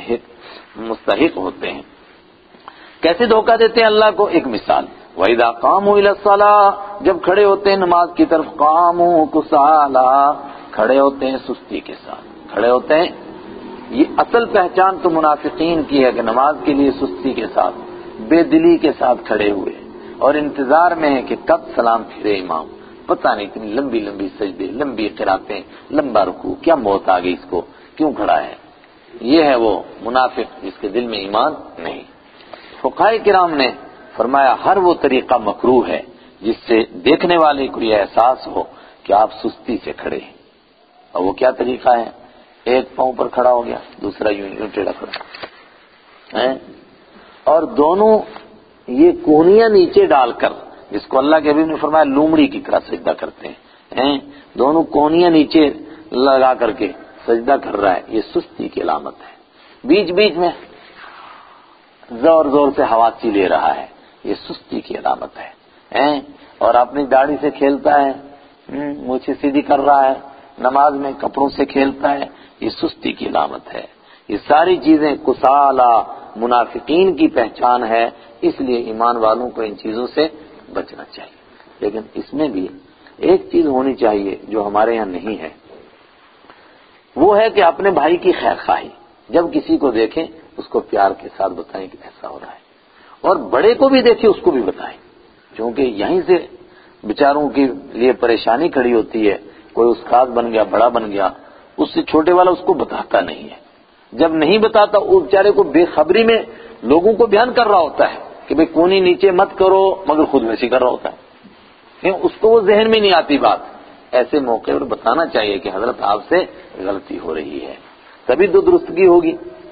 مستحق ہوتے ہیں۔ کیسے دھوکہ دیتے ہیں اللہ کو؟ ایک مثال، وَإِذَا قَامُوا إِلَى الصَّلَاةِ، جب کھڑے ہوتے ہیں نماز کی طرف، قَامُوا كُسَالَىٰ، کھڑے ہوتے ہیں سستی کے ساتھ، کھڑے ہوتے ہیں۔ یہ اصل پہچان تو منافقین کی ہے کہ نماز کے لیے سستی کے ساتھ، بے دلی کے ساتھ کھڑے ہوئے اور انتظار میں ہے کہ کب سلام پھیرے امام، پتہ نہیں اتنی لمبی لمبی سجدے، لمبی قراتیں، لمبا رکوع، کیا موت آ گئی اس کو، کیوں کھڑا ہے؟ یہ ہے وہ منافق جس کے دل میں ایمان نہیں۔ فقہاء کرام نے فرمایا ہر وہ طریقہ مکروہ ہے جس سے دیکھنے والے کو یہ احساس ہو کہ آپ سستی سے کھڑے ہیں۔ اور وہ کیا طریقہ ہے؟ ایک پاؤں پر کھڑا ہو گیا، دوسرا یوں ٹیڑھا کھڑا ہے، اور دونوں یہ کوہنیاں نیچے ڈال کر، جس کو اللہ کے حبیب نے فرمایا لومڑی کی طرح سجدہ کرتے ہیں، دونوں کوہنیاں نیچے لگا کر کے سجدہ کر رہا ہے، یہ سستی کی علامت ہے۔ بیچ بیچ میں زور زور سے حواسی لے رہا ہے، یہ سستی کی علامت ہے۔ اور اپنی داڑھی سے کھیلتا ہے، مونچھیں سیدھی کر رہا ہے، نماز میں کپڑوں سے کھیلتا ہے، یہ سستی کی علامت ہے۔ یہ ساری چیزیں کسالہ منافقین کی پہچان ہے، اس لیے ایمان والوں کو ان چیزوں سے بچنا چاہیے۔ لیکن اس میں بھی ایک چیز ہونی چاہیے جو ہمارے یہاں نہیں ہے، وہ ہے کہ اپنے بھائی کی خیر خواہی، جب کسی کو دیکھیں اس کو پیار کے ساتھ بتائیں کہ ایسا ہو رہا ہے، اور بڑے کو بھی دیکھیں اس کو بھی بتائیں، کیونکہ یہیں سے بیچاروں کے لیے پریشانی کھڑی ہوتی ہے۔ کوئی استاد بن گیا، بڑا بن گیا، اس سے چھوٹے والا اس کو بتاتا نہیں ہے، جب نہیں بتاتا وہ بیچارے کو بے خبری میں لوگوں کو بیان کر رہا ہوتا ہے کہ بھئی کونی نیچے مت کرو، مگر خود ویسی کر رہا ہوتا ہے، اس کو وہ ذہن میں نہیں آتی بات۔ ایسے موقع پر بتانا چاہیے کہ حضرت آپ سے غلطی ہو رہی ہے، تبھی تو درستگی ہوگی۔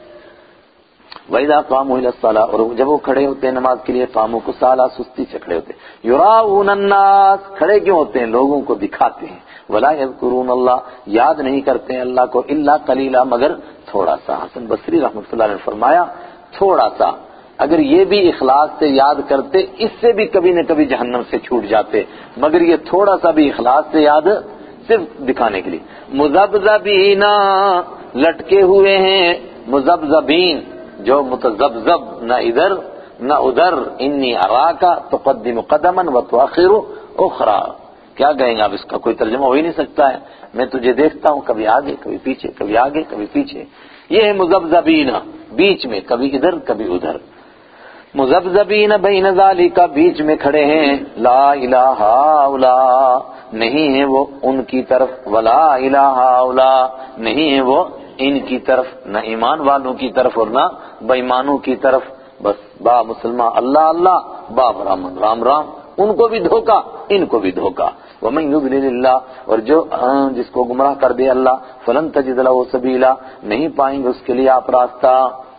وَإِذَا قَامُوا إِلَى الصَّلَاةِ، اور جب وہ کھڑے ہوتے ہیں نماز کے لیے، قاموا کسالى، سستی سے کھڑے ہوتے ہیں۔ يُرَاءُونَ النَّاسَ، کھڑے کیوں ہوتے ہیں؟ لوگوں کو دکھاتے ہیں۔ وَلَا يَذْكُرُونَ اللَّهَ، یاد نہیں کرتے ہیں اللہ کو، إِلَّا قَلِيلًا، مگر تھوڑا سا۔ حسن بصری رحمۃ اللہ نے فرمایا تھوڑا سا، اگر یہ بھی اخلاص سے یاد کرتے اس سے بھی کبھی نہ کبھی جہنم سے چھوٹ جاتے، مگر یہ تھوڑا سا بھی اخلاص سے یاد صرف دکھانے کے لیے۔ مذبذبین، لٹکے ہوئے ہیں، مذبذبین جو متذبذب، نہ ادھر نہ ادھر، انی اراکا تقدم قدما وتؤخر اخرى. کیا کہیں گے آپ؟ اس کا کوئی ترجمہ ہو ہی نہیں سکتا ہے. میں تجھے دیکھتا ہوں کبھی آگے کبھی پیچھے، کبھی آگے کبھی پیچھے. یہ ہے مذبذبین، بیچ میں کبھی ادھر کبھی ادھر. مذبذبین بین ذالک، بیچ میں کھڑے ہیں. لا الہ الا، نہیں ہے وہ ان کی طرف، ولا الہ الا، نہیں ہے وہ ان کی طرف، نہ ایمان والوں کی طرف اور نہ بے ایمانوں کی طرف. بس با مسلمان اللہ اللہ، با برہمن رام رام. ان کو بھی دھوکا، ان کو بھی دھوکا. ومن یضلل اللہ، اور جو جس کو گمراہ کر دے اللہ، فلن تجد له سبیلا، نہیں پائیں گے اس کے لیے آپ راستہ.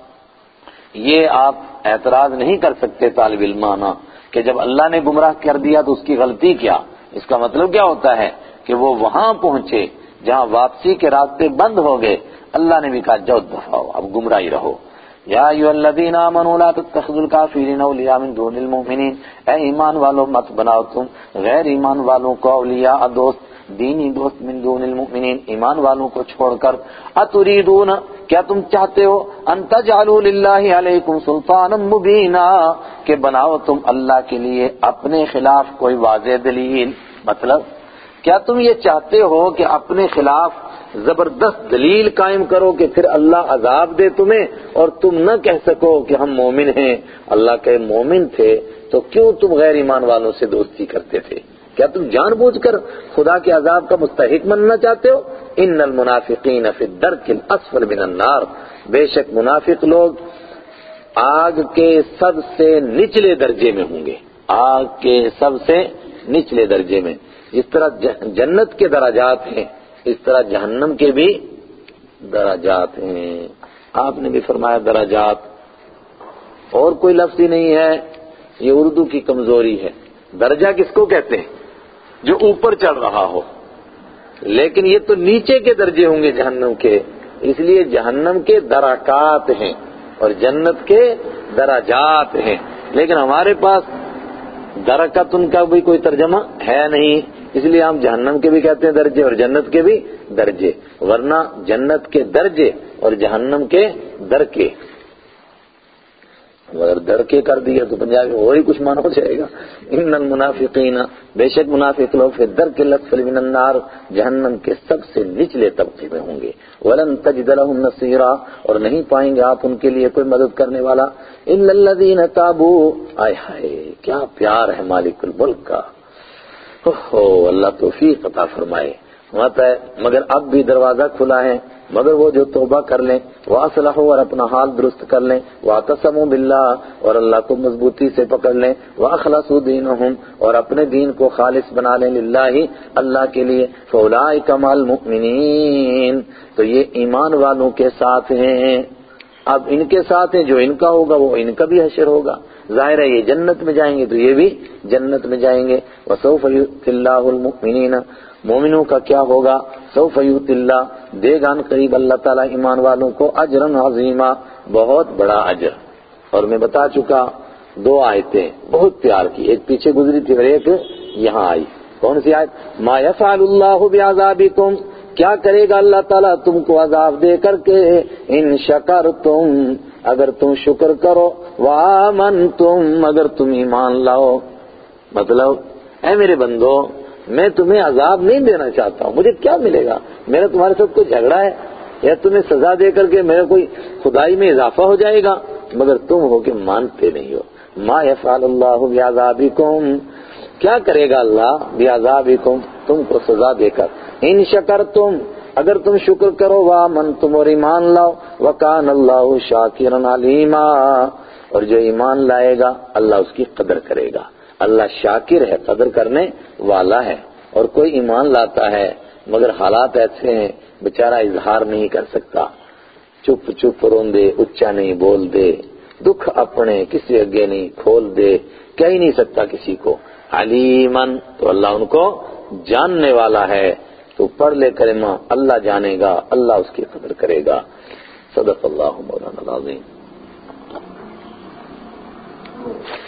یہ آپ اعتراض نہیں کر سکتے طالب علمانہ کہ جب اللہ نے گمراہ کر دیا تو اس کی غلطی کیا. اس کا مطلب کیا ہوتا ہے کہ وہ وہاں پہنچے جہاں واپسی کے راستے بند ہو گئے. اللہ نے بھی کہا جاؤ دفعو، اب گمراہی رہو. یا ایھا الذین آمنوا لا تتخذوا الکافرین اولیاء من دون المؤمنین، اے ایمان والو مت بناؤ تم غیر ایمان والوں کو اولیاء دوست، دینی دوست، من دون المؤمنین ایمان والوں کو چھوڑ کر. اتریدون، کیا تم چاہتے ہو، ان تجعلوا للہ علیکم سلطانا مبینا، کہ بناؤ تم اللہ کے لیے اپنے خلاف کوئی واضح دلیل. مطلب کیا تم یہ چاہتے ہو کہ اپنے خلاف زبردست دلیل قائم کرو کہ پھر اللہ عذاب دے تمہیں اور تم نہ کہہ سکو کہ ہم مومن ہیں؟ اللہ کے مومن تھے تو کیوں تم غیر ایمان والوں سے دوستی کرتے تھے؟ کیا تم جان بوجھ کر خدا کے عذاب کا مستحق بننا چاہتے ہو؟ ان المنافقین فی الدرک الاسفل من النار، بے شک منافق لوگ آگ کے سب سے نچلے درجے میں ہوں گے. آگ کے سب سے نچلے درجے میں. جس طرح جنت کے درجات ہیں اس طرح جہنم کے بھی درجات ہیں. آپ نے بھی فرمایا درجات، اور کوئی لفظ ہی نہیں ہے. یہ اردو کی کمزوری ہے. درجہ کس کو کہتے ہیں؟ جو اوپر چڑھ رہا ہو. لیکن یہ تو نیچے کے درجے ہوں گے جہنم کے. اس لیے جہنم کے درکات ہیں اور جنت کے درجات ہیں. لیکن ہمارے پاس درکت ان کا بھی کوئی ترجمہ ہے نہیں، اس لیے ہم جہنم کے بھی کہتے ہیں درجے اور جنت کے بھی درجے، ورنہ جنت کے درجے اور جہنم کے درکے. اگر درکے کر دیا تو پنجابی میں اور ہی کچھ معنی ہو جائے گا. ان المنافقین، بے شک منافق لوگ فی الدرک الاسفل من النار، جہنم کے سب سے نچلے طبقے میں ہوں گے. ولن تجد لهم نصیرا، اور نہیں پائیں گے آپ ان کے لیے کوئی مدد کرنے والا. الا الذین تابوا، آئے ہائے کیا پیار ہے مالک الملک کا. اللہ توفیق عطا فرمائے. ہوتا ہے مگر اب بھی دروازہ کھلا ہے، مگر وہ جو توبہ کر لیں، وَأَصْلَحُوا، اور اپنا حال درست کر لیں، وَاعْتَصَمُوا بِاللَّهِ، اور اللہ کو مضبوطی سے پکڑ لیں، وَأَخْلَصُوا دِينَهُمْ، اور اپنے دین کو خالص بنا لیں، للہ اللہ کے لیے، فَأُولَٰئِكَ مَعَ الْمُؤْمِنِينَ، تو یہ ایمان والوں کے ساتھ ہیں. اب ان کے ساتھ ہیں، جو ان کا ہوگا وہ ان کا بھی حشر ہوگا. ظاہر ہے یہ جنت میں جائیں گے تو یہ بھی جنت میں جائیں گے. وَسَوْفَ يُؤْتِ اللَّهُ الْمُؤْمِنِينَ، مومنوں کا کیا ہوگا؟ سوف یؤتی اللہ، دے گا قریب اللہ تعالیٰ ایمان والوں کو اجرا عظیما، بہت بڑا اجر. اور میں بتا چکا 2 آیتیں بہت پیار کی، ایک پیچھے گزری تھی اور ایک یہاں آئی. کون سی آیت؟ ما یفعل اللہ بعذابکم، کیا کرے گا اللہ تعالیٰ تم کو عذاب دے کر کے، ان شکرتم، اگر تم شکر کرو، وآمنتم، اگر تم ایمان لاؤ. مطلب اے میرے بندو، میں تمہیں عذاب نہیں دینا چاہتا ہوں، مجھے کیا ملے گا؟ میرا تمہارے ساتھ کوئی جھگڑا ہے یا تمہیں سزا دے کر کے میرا کوئی خدائی میں اضافہ ہو جائے گا؟ مگر تم ہو کہ مانتے نہیں ہو. ما یفعل اللہ بعذابکم، کیا کرے گا اللہ بعذابکم، تم کو سزا دے کر. ان شکرتم، اگر تم شکر کرو، وآمنتم، اور ایمان لاؤ، وکان اللہ شاکرا علیما، اور جو ایمان لائے گا اللہ اس کی قدر کرے گا. اللہ شاکر ہے، قدر کرنے والا ہے. اور کوئی ایمان لاتا ہے مگر حالات ایسے ہیں بیچارہ اظہار نہیں کر سکتا، چپ چپ روندے، اچا نہیں بول دے، دکھ اپنے کسی اگے نہیں کھول دے، کہہ ہی نہیں سکتا کسی کو. علیمن، تو اللہ ان کو جاننے والا ہے. تو پڑھ لے کلمہ، اللہ جانے گا، اللہ اس کی قدر کرے گا. صدق اللہ مولانا العظیم.